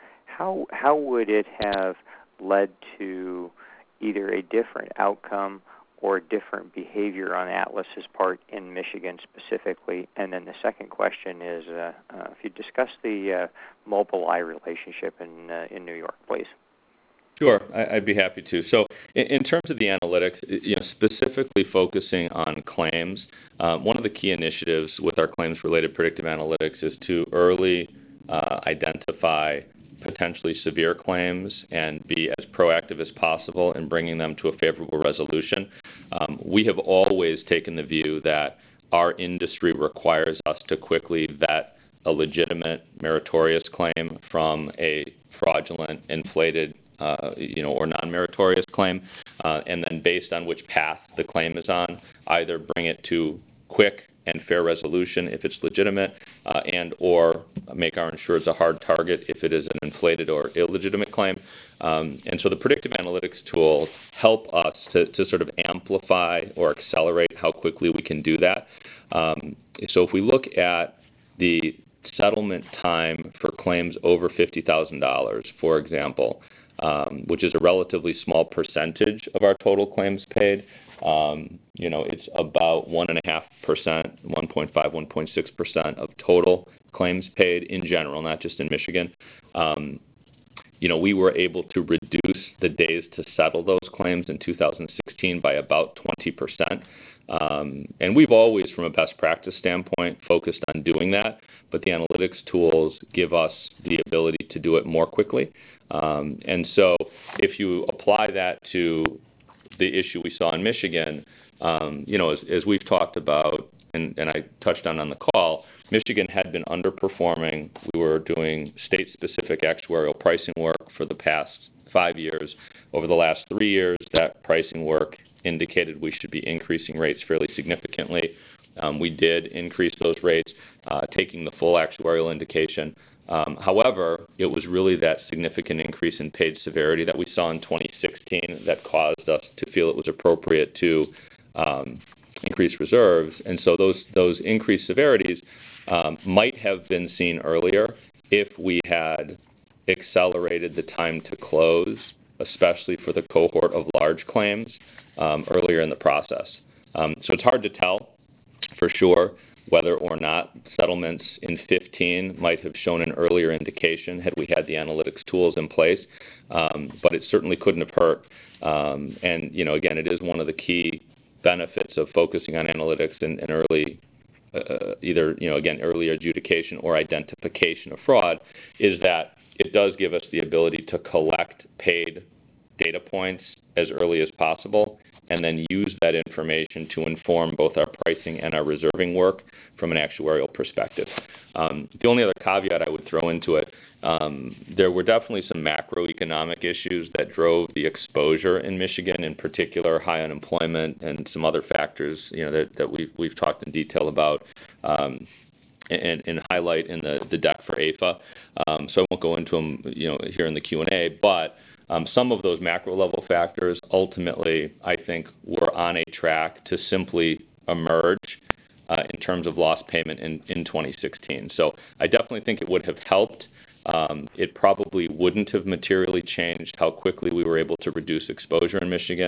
how how would it have led to either a different outcome or different behavior on Atlas's part in Michigan specifically? And then the second question is, uh, uh, if you discuss the uh, Mobileye relationship in uh, in New York, please. Sure, I'd be happy to. So in terms of the analytics, you know, specifically focusing on claims, um, one of the key initiatives with our claims-related predictive analytics is to early uh, identify potentially severe claims and be as proactive as possible in bringing them to a favorable resolution. Um, we have always taken the view that our industry requires us to quickly vet a legitimate meritorious claim from a fraudulent, inflated, uh, you know, or non-meritorious claim, uh, and then based on which path the claim is on, either bring it to quick and fair resolution if it's legitimate, uh, and or make our insureds a hard target if it is an inflated or illegitimate claim. Um, and so the predictive analytics tools help us to, to sort of amplify or accelerate how quickly we can do that. Um, so if we look at the settlement time for claims over fifty thousand dollars, for example, um, which is a relatively small percentage of our total claims paid, Um, you know, it's about one and a half percent, one point five, one point six percent of total claims paid in general, not just in Michigan. Um, you know, we were able to reduce the days to settle those claims in two thousand sixteen by about twenty percent. Um, and we've always, from a best practice standpoint, focused on doing that, but the analytics tools give us the ability to do it more quickly. Um, and so if you apply that to the issue we saw in Michigan, um, you know, as, as we've talked about, and, and I touched on on the call, Michigan had been underperforming. We were doing state-specific actuarial pricing work for the past five years. Over the last three years, that pricing work indicated we should be increasing rates fairly significantly. Um, we did increase those rates, uh, taking the full actuarial indication. Um, however, it was really that significant increase in paid severity that we saw in twenty sixteen that caused us to feel it was appropriate to um, increase reserves. And so those, those increased severities um, might have been seen earlier if we had accelerated the time to close, especially for the cohort of large claims, um, earlier in the process. Um, so it's hard to tell for sure whether or not settlements in fifteen might have shown an earlier indication had we had the analytics tools in place, um, but it certainly couldn't have hurt. Um, and, you know, again, it is one of the key benefits of focusing on analytics and, and early, uh, either, you know, again, early adjudication or identification of fraud, is that it does give us the ability to collect paid data points as early as possible and then use that information to inform both our pricing and our reserving work from an actuarial perspective. Um, the only other caveat I would throw into it, um, there were definitely some macroeconomic issues that drove the exposure in Michigan, in particular high unemployment and some other factors, you know, that, that we've, we've talked in detail about um, and, and highlight in the, the deck for A F A. Um, so I won't go into them, you know, here in the Q and A, but Um, some of those macro-level factors ultimately, I think, were on a track to simply emerge uh, in terms of lost payment in, in twenty sixteen. So I definitely think it would have helped. Um, it probably wouldn't have materially changed how quickly we were able to reduce exposure in Michigan,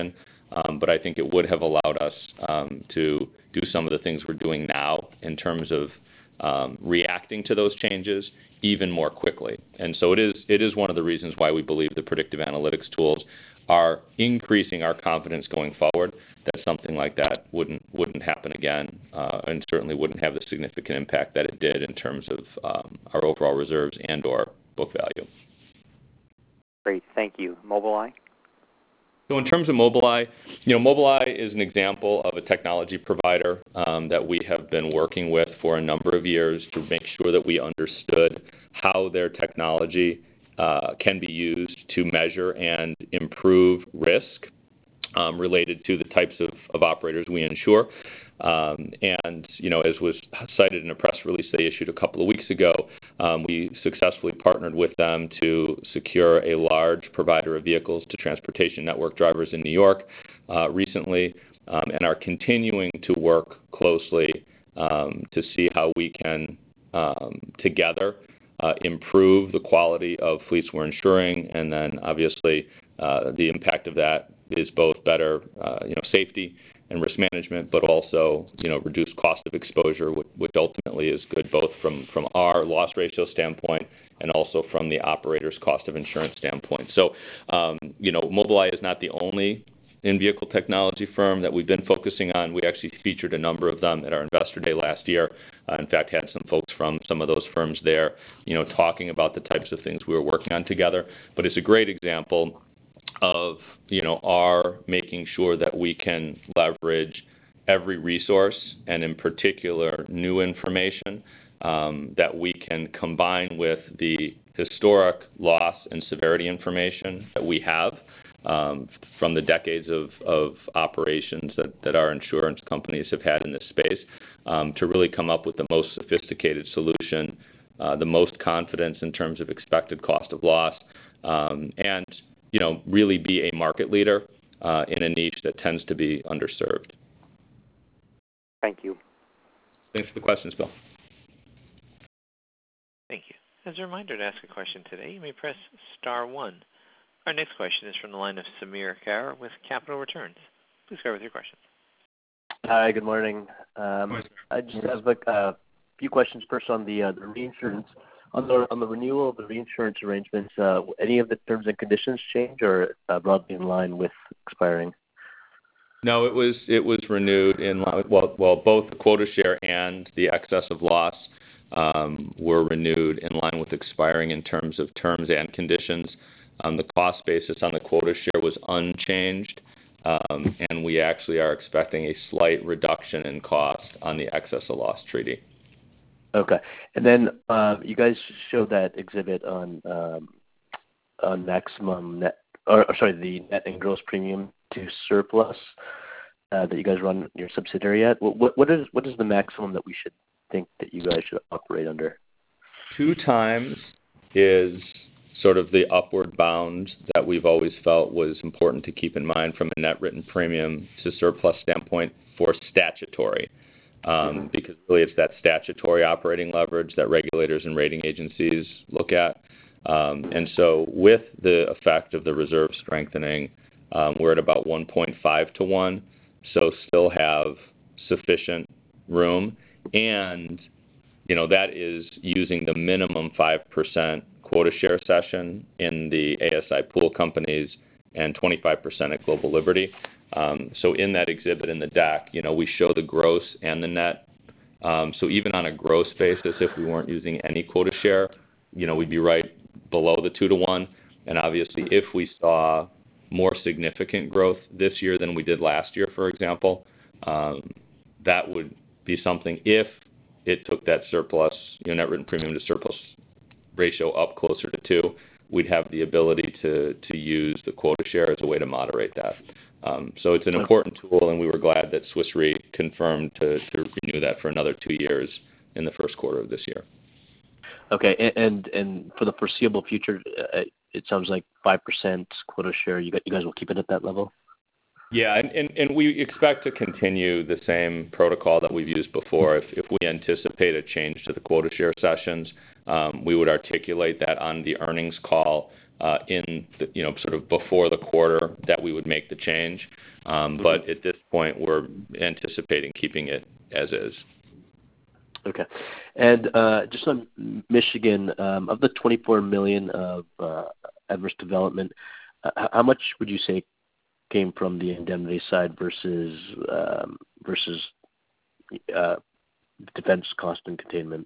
Um, but I think it would have allowed us um, to do some of the things we're doing now in terms of um, reacting to those changes even more quickly. And so it is it is one of the reasons why we believe the predictive analytics tools are increasing our confidence going forward that something like that wouldn't wouldn't happen again, uh, and certainly wouldn't have the significant impact that it did in terms of um, our overall reserves and or book value. Great, thank you. Mobileye? So in terms of Mobileye, you know, Mobileye is an example of a technology provider um, that we have been working with for a number of years to make sure that we understood how their technology uh, can be used to measure and improve risk um, related to the types of, of operators we insure. Um, and, you know, as was cited in a press release they issued a couple of weeks ago, um, we successfully partnered with them to secure a large provider of vehicles to transportation network drivers in New York uh, recently, um, and are continuing to work closely um, to see how we can um, together uh, improve the quality of fleets we're insuring, and then obviously uh, the impact of that is both better, uh, you know, safety and risk management, but also, you know, reduced cost of exposure, which, which ultimately is good both from, from our loss ratio standpoint and also from the operator's cost of insurance standpoint. So, um, you know, Mobileye is not the only in-vehicle technology firm that we've been focusing on. We actually featured a number of them at our Investor Day last year. Uh, in fact, had some folks from some of those firms there, you know, talking about the types of things we were working on together. But it's a great example of, you know, our making sure that we can leverage every resource, and in particular new information um, that we can combine with the historic loss and severity information that we have um, from the decades of, of operations that, that our insurance companies have had in this space um, to really come up with the most sophisticated solution, uh, the most confidence in terms of expected cost of loss, um, and you know, really be a market leader uh, in a niche that tends to be underserved. Thank you. Thanks for the questions, Bill. Thank you. As a reminder, to ask a question today, you may press star one. Our next question is from the line of Samir Khare with Capital Returns. Please go with your question. Hi, good morning. Um, I just have a uh, few questions first on the, uh, the reinsurance. On the on the renewal of the reinsurance arrangements, uh, any of the terms and conditions change, or uh, broadly in line with expiring? No, it was it was renewed in line. Well, well, both the quota share and the excess of loss um, were renewed in line with expiring in terms of terms and conditions. Um, the cost basis on the quota share was unchanged, um, and we actually are expecting a slight reduction in cost on the excess of loss treaty. Okay. And then uh, you guys showed that exhibit on um, on maximum net, or, or sorry, the net and gross premium to surplus uh, that you guys run your subsidiary at. What, what is what is the maximum that we should think that you guys should operate under? Two times is sort of the upward bound that we've always felt was important to keep in mind from a net written premium to surplus standpoint for statutory. Um, because really it's that statutory operating leverage that regulators and rating agencies look at. Um, and so with the effect of the reserve strengthening, um, we're at about one point five to one, so still have sufficient room. And, you know, that is using the minimum five percent quota share cession in the A S I pool companies and twenty-five percent at Global Liberty. Um, so in that exhibit in the deck, you know, we show the gross and the net. Um, so even on a gross basis, if we weren't using any quota share, you know, we'd be right below the two to one. And obviously, if we saw more significant growth this year than we did last year, for example, um, that would be something. If it took that surplus, you know, net written premium to surplus ratio up closer to two, we'd have the ability to to use the quota share as a way to moderate that. Um, so it's an important tool, and we were glad that Swiss Re confirmed to, to renew that for another two years in the first quarter of this year. Okay, and and, and for the foreseeable future, uh, it sounds like five percent quota share. You guys, you guys will keep it at that level? Yeah, and, and, and we expect to continue the same protocol that we've used before. If, if we anticipate a change to the quota share sessions, um, we would articulate that on the earnings call uh, in the, you know, sort of before the quarter that we would make the change. Um, mm-hmm. But at this point, we're anticipating keeping it as is. Okay. And uh, just on Michigan, um, of the twenty-four million dollars of uh, adverse development, uh, how much would you say came from the indemnity side versus um, versus uh, defense cost and containment?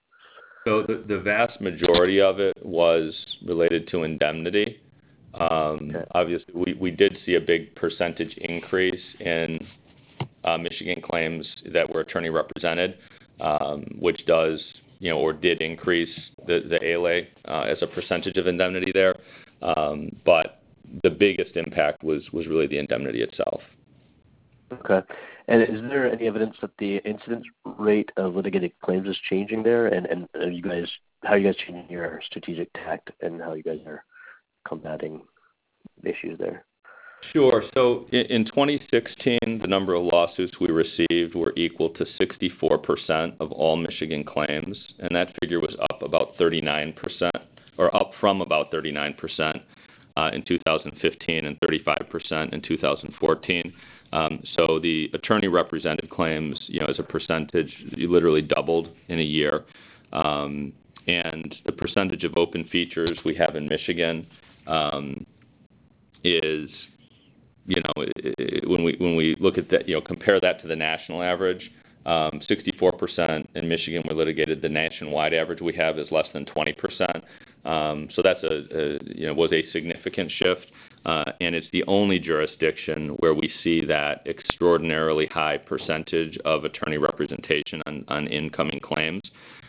So the, the vast majority of it was related to indemnity. Um, okay. Obviously, we, we did see a big percentage increase in uh, Michigan claims that were attorney represented, um, which does, you know, or did increase the, the A L A uh, as a percentage of indemnity there. Um, but the biggest impact was, was really the indemnity itself. Okay. And is there any evidence that the incidence rate of litigated claims is changing there? And, and are you guys, how are you guys changing your strategic tact and how you guys are combating issues there? Sure. So in, in twenty sixteen, the number of lawsuits we received were equal to sixty-four percent of all Michigan claims, and that figure was up about thirty-nine percent, or up from about thirty-nine percent uh, in two thousand fifteen and thirty-five percent in two thousand fourteen. Um, so the attorney-represented claims, you know, as a percentage, you literally doubled in a year. Um, and the percentage of open features we have in Michigan um, is, you know, it, when we when we look at that, you know, compare that to the national average, um, sixty-four percent in Michigan were litigated. The nationwide average we have is less than twenty percent. Um, so that's a, a you know was a significant shift, uh, and it's the only jurisdiction where we see that extraordinarily high percentage of attorney representation on, on incoming claims.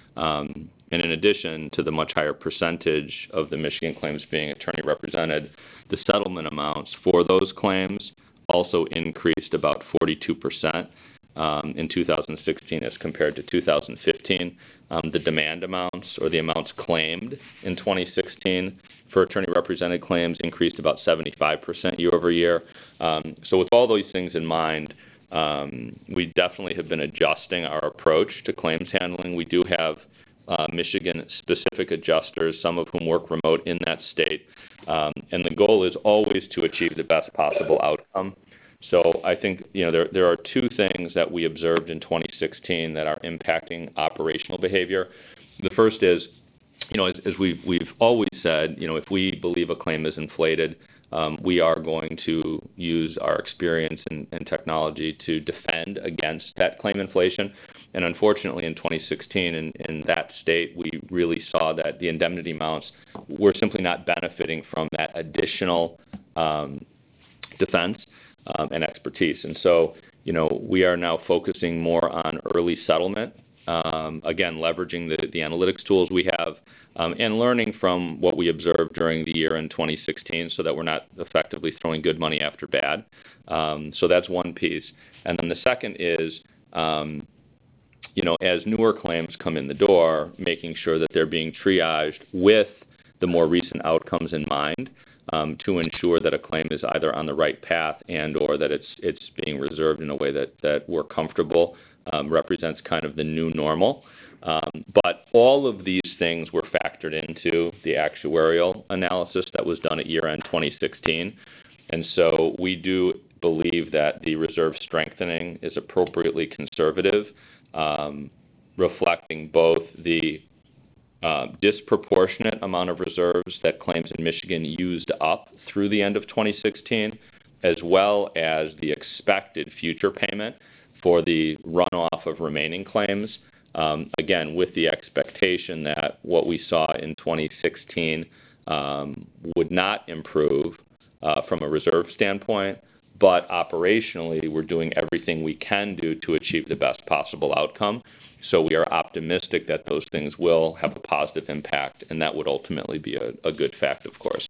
Um, and in addition to the much higher percentage of the Michigan claims being attorney represented, the settlement amounts for those claims also increased about forty-two percent um, in two thousand sixteen as compared to two thousand fifteen. Um, the demand amounts, or the amounts claimed in twenty sixteen for attorney represented claims, increased about seventy-five percent year over year. Um, so with all those things in mind, um, we definitely have been adjusting our approach to claims handling. We do have uh, Michigan-specific adjusters, some of whom work remote in that state. Um, and the goal is always to achieve the best possible outcome. So I think, you know, there there are two things that we observed in twenty sixteen that are impacting operational behavior. The first is, you know, as, as we've we've always said, you know, if we believe a claim is inflated, um, we are going to use our experience and, and technology to defend against that claim inflation. And unfortunately, in twenty sixteen, in, in that state, we really saw that the indemnity amounts were simply not benefiting from that additional um, defense um, and expertise. And so, you know, we are now focusing more on early settlement, um, again, leveraging the, the analytics tools we have, um, and learning from what we observed during the year in twenty sixteen so that we're not effectively throwing good money after bad. Um, so that's one piece. And then the second is, um, you know, as newer claims come in the door, making sure that they're being triaged with the more recent outcomes in mind, um, to ensure that a claim is either on the right path and or that it's it's being reserved in a way that, that we're comfortable um, represents kind of the new normal. Um, but all of these things were factored into the actuarial analysis that was done at year-end twenty sixteen. And so we do believe that the reserve strengthening is appropriately conservative, um, reflecting both the uh, disproportionate amount of reserves that claims in Michigan used up through the end of twenty sixteen, as well as the expected future payment for the runoff of remaining claims. Um, again, with the expectation that what we saw in twenty sixteen um, would not improve uh, from a reserve standpoint, but operationally we're doing everything we can do to achieve the best possible outcome. So we are optimistic that those things will have a positive impact, and that would ultimately be a, a good fact, of course.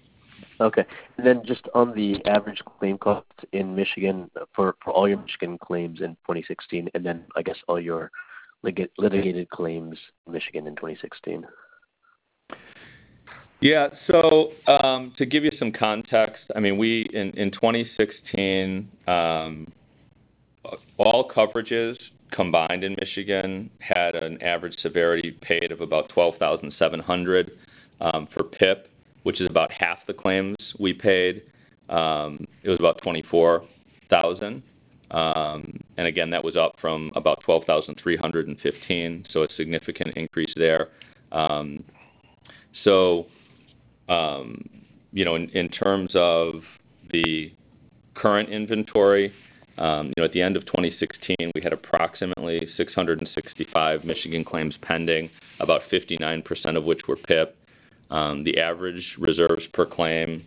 Okay. And then just on the average claim cost in Michigan for, for all your Michigan claims in twenty sixteen, and then I guess all your lit- litigated claims in Michigan in twenty sixteen. Yeah, so um, to give you some context, I mean, we, in, in twenty sixteen, um, all coverages combined in Michigan had an average severity paid of about twelve thousand seven hundred dollars um, for P I P. which is about half the claims we paid. Um, it was about twenty-four thousand. Um, and again, that was up from about twelve thousand three hundred fifteen, so a significant increase there. Um, so, um, you know, in, in terms of the current inventory, um, you know, at the end of twenty sixteen, we had approximately six hundred sixty-five Michigan claims pending, about fifty-nine percent of which were P I P. Um, the average reserves per claim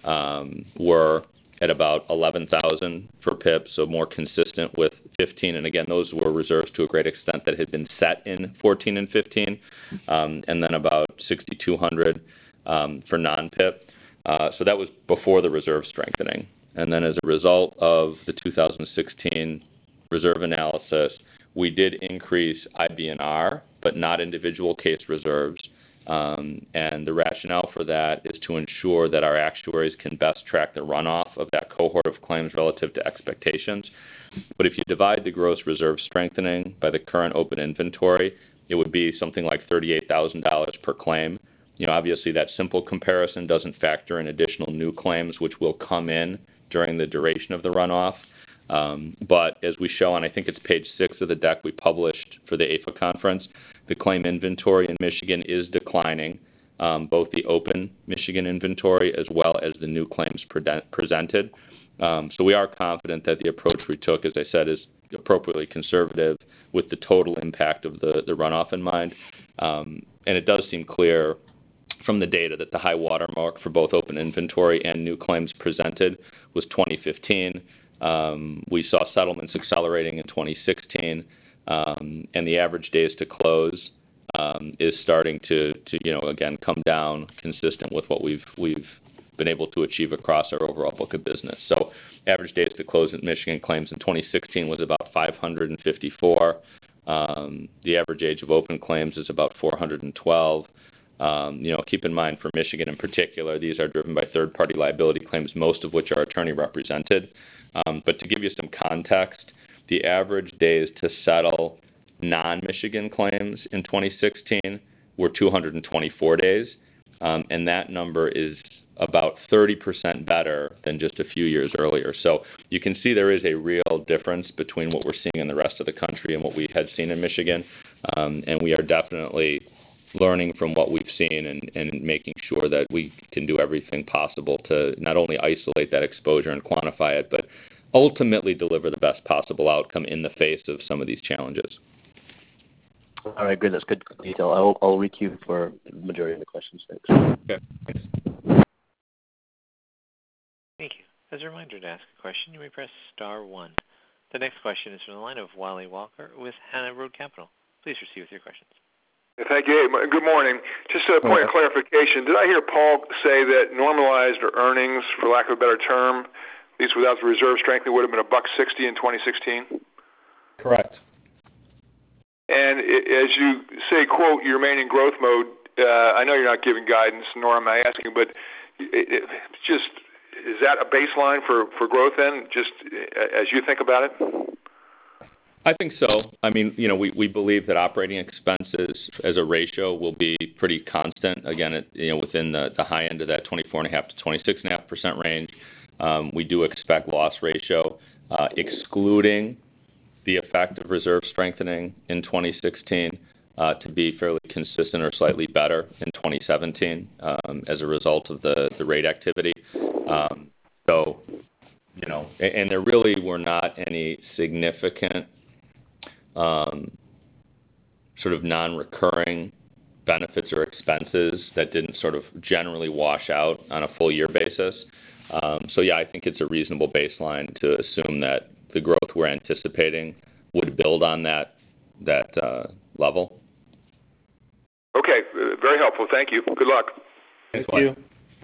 um, were at about eleven thousand for P I P, so more consistent with fifteen. And again, those were reserves to a great extent that had been set in fourteen and fifteen, um, and then about sixty-two hundred um, for non-P I P. Uh, so that was before the reserve strengthening. And then as a result of the two thousand sixteen reserve analysis, we did increase I B N R, but not individual case reserves. Um, and the rationale for that is to ensure that our actuaries can best track the runoff of that cohort of claims relative to expectations. But if you divide the gross reserve strengthening by the current open inventory, it would be something like thirty-eight thousand dollars per claim. You know, obviously that simple comparison doesn't factor in additional new claims which will come in during the duration of the runoff. Um, but as we show on, I think it's page six of the deck we published for the A F A conference, the claim inventory in Michigan is declining, um, both the open Michigan inventory as well as the new claims pre- presented. Um, so we are confident that the approach we took, as I said, is appropriately conservative with the total impact of the, the runoff in mind. Um, and it does seem clear from the data that the high watermark for both open inventory and new claims presented was twenty fifteen. Um, we saw settlements accelerating in twenty sixteen, um, and the average days to close um, is starting to, to, you know, again, come down, consistent with what we've we've been able to achieve across our overall book of business. So, average days to close in Michigan claims in twenty sixteen was about five hundred fifty-four. Um, the average age of open claims is about four hundred twelve. Um, you know, keep in mind for Michigan in particular, these are driven by third-party liability claims, most of which are attorney represented. Um, but to give you some context, the average days to settle non-Michigan claims in twenty sixteen were two hundred twenty-four days, um, and that number is about thirty percent better than just a few years earlier. So you can see there is a real difference between what we're seeing in the rest of the country and what we had seen in Michigan, um, and we are definitely learning from what we've seen and, and making sure that we can do everything possible to not only isolate that exposure and quantify it, but ultimately deliver the best possible outcome in the face of some of these challenges. All right, good. That's good detail. I'll, I'll re-queue for the majority of the questions. Thanks. Okay. Thanks. Thank you. As a reminder, to ask a question, you may press star one. The next question is from the line of Wally Walker with Hannah Road Capital. Please proceed with your questions. Thank you. Good morning. Just a point of clarification. Did I hear Paul say that normalized earnings, for lack of a better term, at least without the reserve strengthening, would have been a buck sixty in twenty sixteen? Correct. And as you say, quote, you remain in growth mode. Uh, I know you're not giving guidance, nor am I asking, but it, it, just is that a baseline for, for growth then, just as you think about it? I think so. I mean, you know, we, we believe that operating expenses as a ratio will be pretty constant. Again, it, you know, within the, the high end of that twenty-four point five to twenty-six point five percent range. Um, we do expect loss ratio, uh, excluding the effect of reserve strengthening in twenty sixteen, uh, to be fairly consistent or slightly better in twenty seventeen um, as a result of the, the rate activity. Um, so, you know, and, and there really were not any significant Um, sort of non-recurring benefits or expenses that didn't sort of generally wash out on a full year basis. Um, so yeah, I think it's a reasonable baseline to assume that the growth we're anticipating would build on that that uh, level. Okay, uh, very helpful. Thank you. Good luck. Thank you.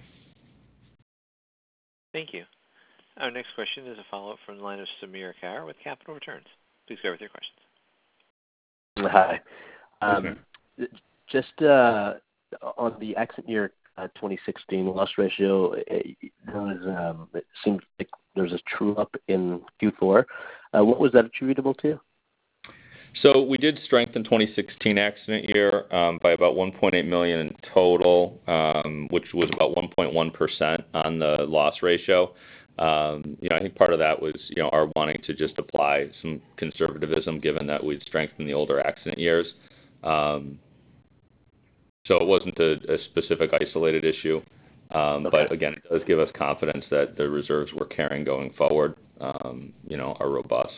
Thank you. Our next question is a follow-up from the line of Samir Khare with Capital Returns. Please go with your questions. Hi. Um, just uh, on the accident year uh, twenty sixteen loss ratio, it, there was, um, it seemed like there was a true up in Q four. Uh, what was that attributable to? So we did strengthen twenty sixteen accident year um, by about one point eight million dollars in total, um, which was about one point one percent on the loss ratio. Um, you know, I think part of that was, you know, our wanting to just apply some conservatism given that we'd strengthened the older accident years. Um, so it wasn't a, a specific isolated issue. Um, Okay. But again, it does give us confidence that the reserves we're carrying going forward, um, you know, are robust.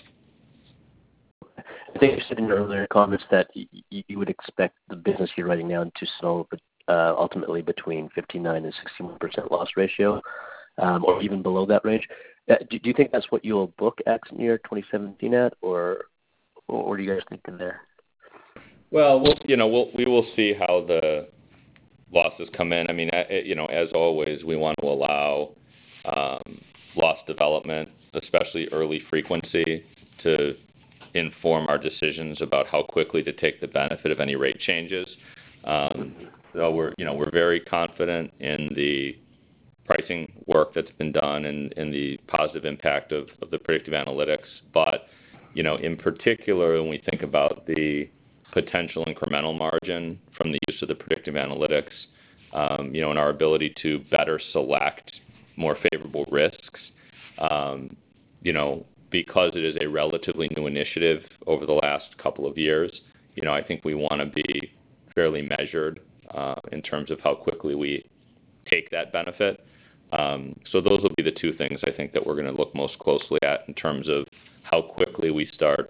I think you said in your earlier comments that y- y- you would expect the business you're writing now to settle uh, ultimately between fifty-nine and sixty-one percent loss ratio, um, or even below that range. Uh, do, do you think that's what you'll book accident year twenty seventeen at, or or what are you guys thinking there? Well, we'll you know, we'll, we will see how the losses come in. I mean, you know, as always, we want to allow um, loss development, especially early frequency, to inform our decisions about how quickly to take the benefit of any rate changes. Um, so we're, you know, we're very confident in the pricing work that's been done and, and the positive impact of, of the predictive analytics. But, you know, in particular, when we think about the potential incremental margin from the use of the predictive analytics, um, you know, and our ability to better select more favorable risks, um, you know, because it is a relatively new initiative over the last couple of years, you know, I think we want to be fairly measured uh, in terms of how quickly we take that benefit. Um, so those will be the two things I think that we're going to look most closely at in terms of how quickly we start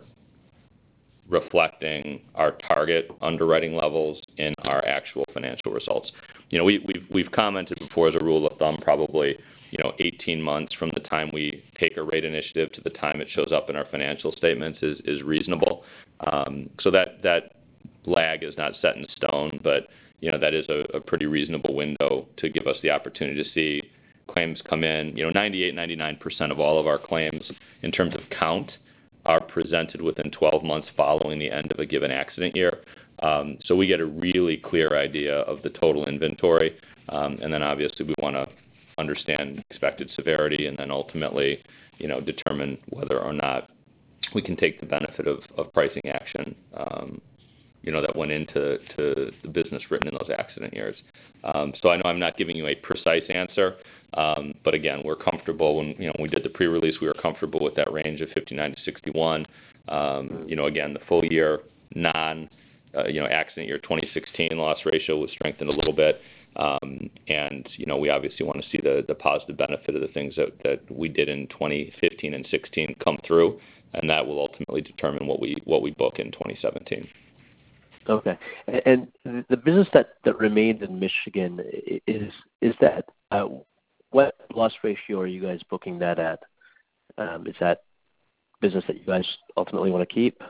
reflecting our target underwriting levels in our actual financial results. You know, we, we've we've commented before as a rule of thumb, probably you know eighteen months from the time we take a rate initiative to the time it shows up in our financial statements is is reasonable. Um, so that that lag is not set in stone, but you know that is a, a pretty reasonable window to give us the opportunity to see claims come in. You know, ninety-eight, ninety-nine percent of all of our claims in terms of count are presented within twelve months following the end of a given accident year. Um, so we get a really clear idea of the total inventory, um, and then obviously we want to understand expected severity, and then ultimately, you know, determine whether or not we can take the benefit of, of pricing action, um, you know, that went into to the business written in those accident years. Um, so I know I'm not giving you a precise answer, um, but again, we're comfortable when, you know, when we did the pre-release, we were comfortable with that range of fifty-nine to sixty-one. Um, you know, again, the full year non, uh, you know, accident year twenty sixteen loss ratio was strengthened a little bit. Um, and, you know, we obviously want to see the, the positive benefit of the things that, that we did in twenty fifteen and sixteen come through, and that will ultimately determine what we what we book in twenty seventeen. Okay, and, and the business that, that remains in Michigan is is that uh, what loss ratio are you guys booking that at? Um, is that business that you guys ultimately want to keep?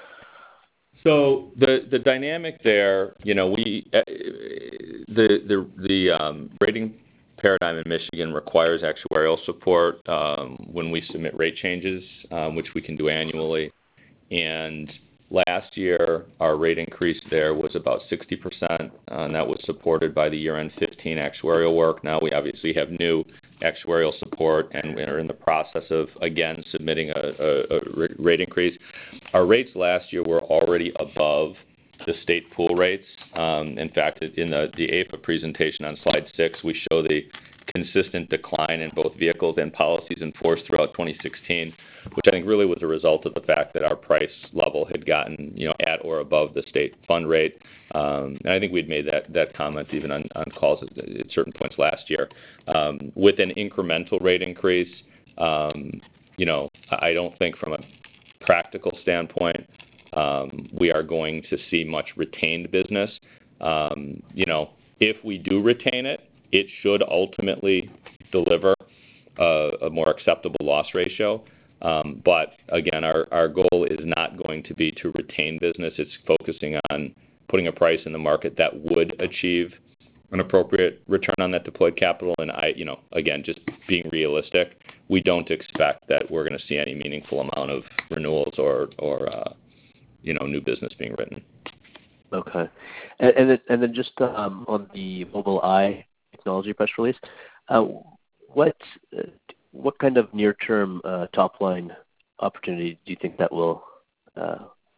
So the the dynamic there, you know, we uh, the the the um, rating paradigm in Michigan requires actuarial support um, when we submit rate changes, um, which we can do annually. And last year, our rate increase there was about sixty percent, uh, and that was supported by the year-end fifteen actuarial work. Now we obviously have new actuarial support, and we're in the process of, again, submitting a, a, a rate increase. Our rates last year were already above the state pool rates. Um, in fact, in the, the A F A presentation on slide six, we show the consistent decline in both vehicles and policies in force throughout twenty sixteen, which I think really was a result of the fact that our price level had gotten, you know, at or above the state fund rate. Um, and I think we'd made that, that comment even on, on calls at, at certain points last year. Um, with an incremental rate increase, um, you know, I don't think from a practical standpoint, um, we are going to see much retained business. Um, you know, if we do retain it, it should ultimately deliver a, a more acceptable loss ratio. Um, but again, our, our goal is not going to be to retain business. It's focusing on putting a price in the market that would achieve an appropriate return on that deployed capital. And I, you know, again, just being realistic, we don't expect that we're going to see any meaningful amount of renewals or, or uh, you know, new business being written. Okay, and and then, and then just um, on the Mobileye technology press release, uh, what uh, what kind of near-term uh, top-line opportunity do you think that will uh,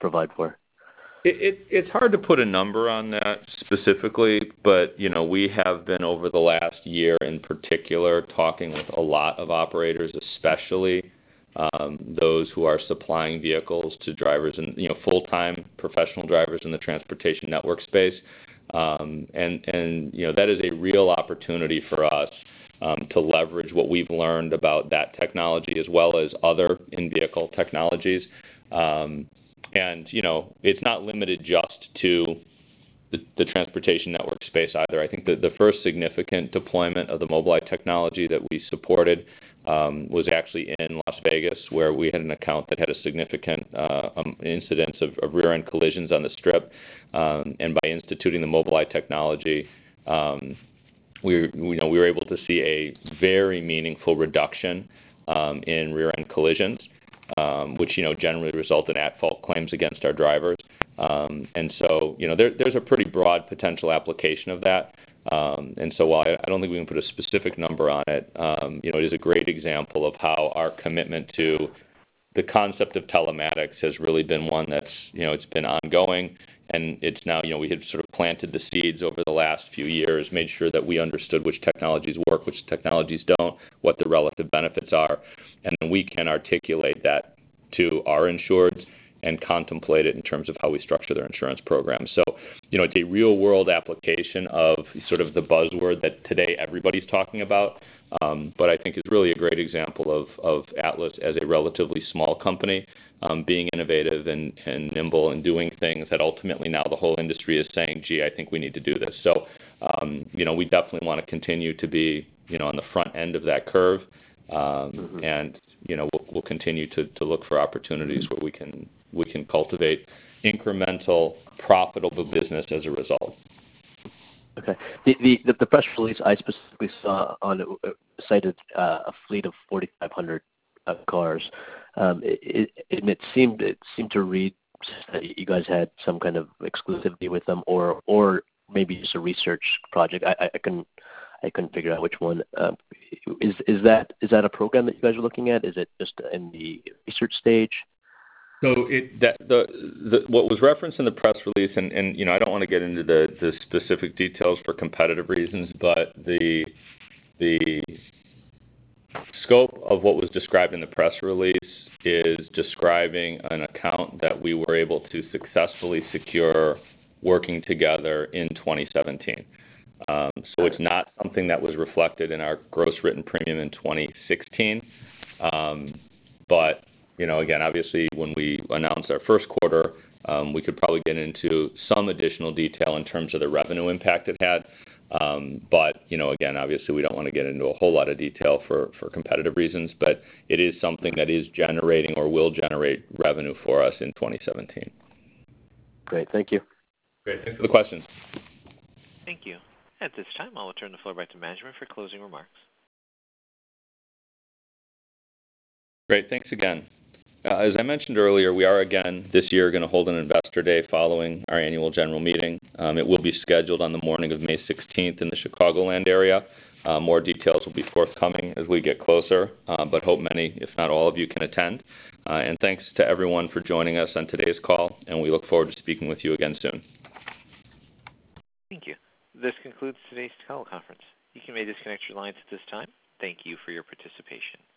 provide for? It, it, it's hard to put a number on that specifically, but you know we have been over the last year in particular talking with a lot of operators, especially um, those who are supplying vehicles to drivers and you know full-time professional drivers in the transportation network space, um, and and you know that is a real opportunity for us um, to leverage what we've learned about that technology as well as other in-vehicle technologies. Um, And, you know, it's not limited just to the, the transportation network space either. I think that the first significant deployment of the Mobileye technology that we supported um, was actually in Las Vegas, where we had an account that had a significant uh, um, incidence of, of rear-end collisions on the strip. Um, and by instituting the Mobileye technology, um, we, we, you know, we were able to see a very meaningful reduction um, in rear-end collisions. Um, which you know generally result in at-fault claims against our drivers, um, and so you know there, there's a pretty broad potential application of that. Um, and so while I, I don't think we can put a specific number on it, um, you know it is a great example of how our commitment to the concept of telematics has really been one that's you know it's been ongoing, and it's now you know we had sort of planted the seeds over the last few years, made sure that we understood which technologies work, which technologies don't, what the relative benefits are, and then we can articulate that to our insureds and contemplate it in terms of how we structure their insurance program. So, you know, it's a real-world application of sort of the buzzword that today everybody's talking about, um, but I think is really a great example of, of Atlas as a relatively small company um, being innovative and, and nimble and doing things that ultimately now the whole industry is saying, gee, I think we need to do this. So, um, you know, we definitely want to continue to be, you know, on the front end of that curve. Um, mm-hmm. And you know we'll, we'll continue to, to look for opportunities where we can we can cultivate incremental, profitable business as a result. Okay. The the, the press release I specifically saw on uh, cited uh, a fleet of forty-five hundred uh, cars. Um, it, it, it seemed it seemed to read that you guys had some kind of exclusivity with them, or or maybe just a research project. I, I can. I couldn't figure out which one. Um, is is that is that a program that you guys are looking at? Is it just in the research stage? So it that the, the what was referenced in the press release, and, and you know I don't want to get into the, the specific details for competitive reasons, but the the scope of what was described in the press release is describing an account that we were able to successfully secure working together in twenty seventeen. Um, so it's not something that was reflected in our gross written premium in twenty sixteen. Um, but, you know, again, obviously when we announced our first quarter, um, we could probably get into some additional detail in terms of the revenue impact it had. Um, but, you know, again, obviously we don't want to get into a whole lot of detail for, for competitive reasons, but it is something that is generating or will generate revenue for us in twenty seventeen. Great. Thank you. Great. Thanks for the questions. Thank you. At this time, I'll turn the floor back to management for closing remarks. Great. Thanks again. Uh, as I mentioned earlier, we are again this year going to hold an Investor Day following our annual general meeting. Um, it will be scheduled on the morning of May sixteenth in the Chicagoland area. Uh, more details will be forthcoming as we get closer, uh, but hope many, if not all of you, can attend. Uh, and thanks to everyone for joining us on today's call, and we look forward to speaking with you again soon. Thank you. This concludes today's teleconference. You can may disconnect your lines at this time. Thank you for your participation.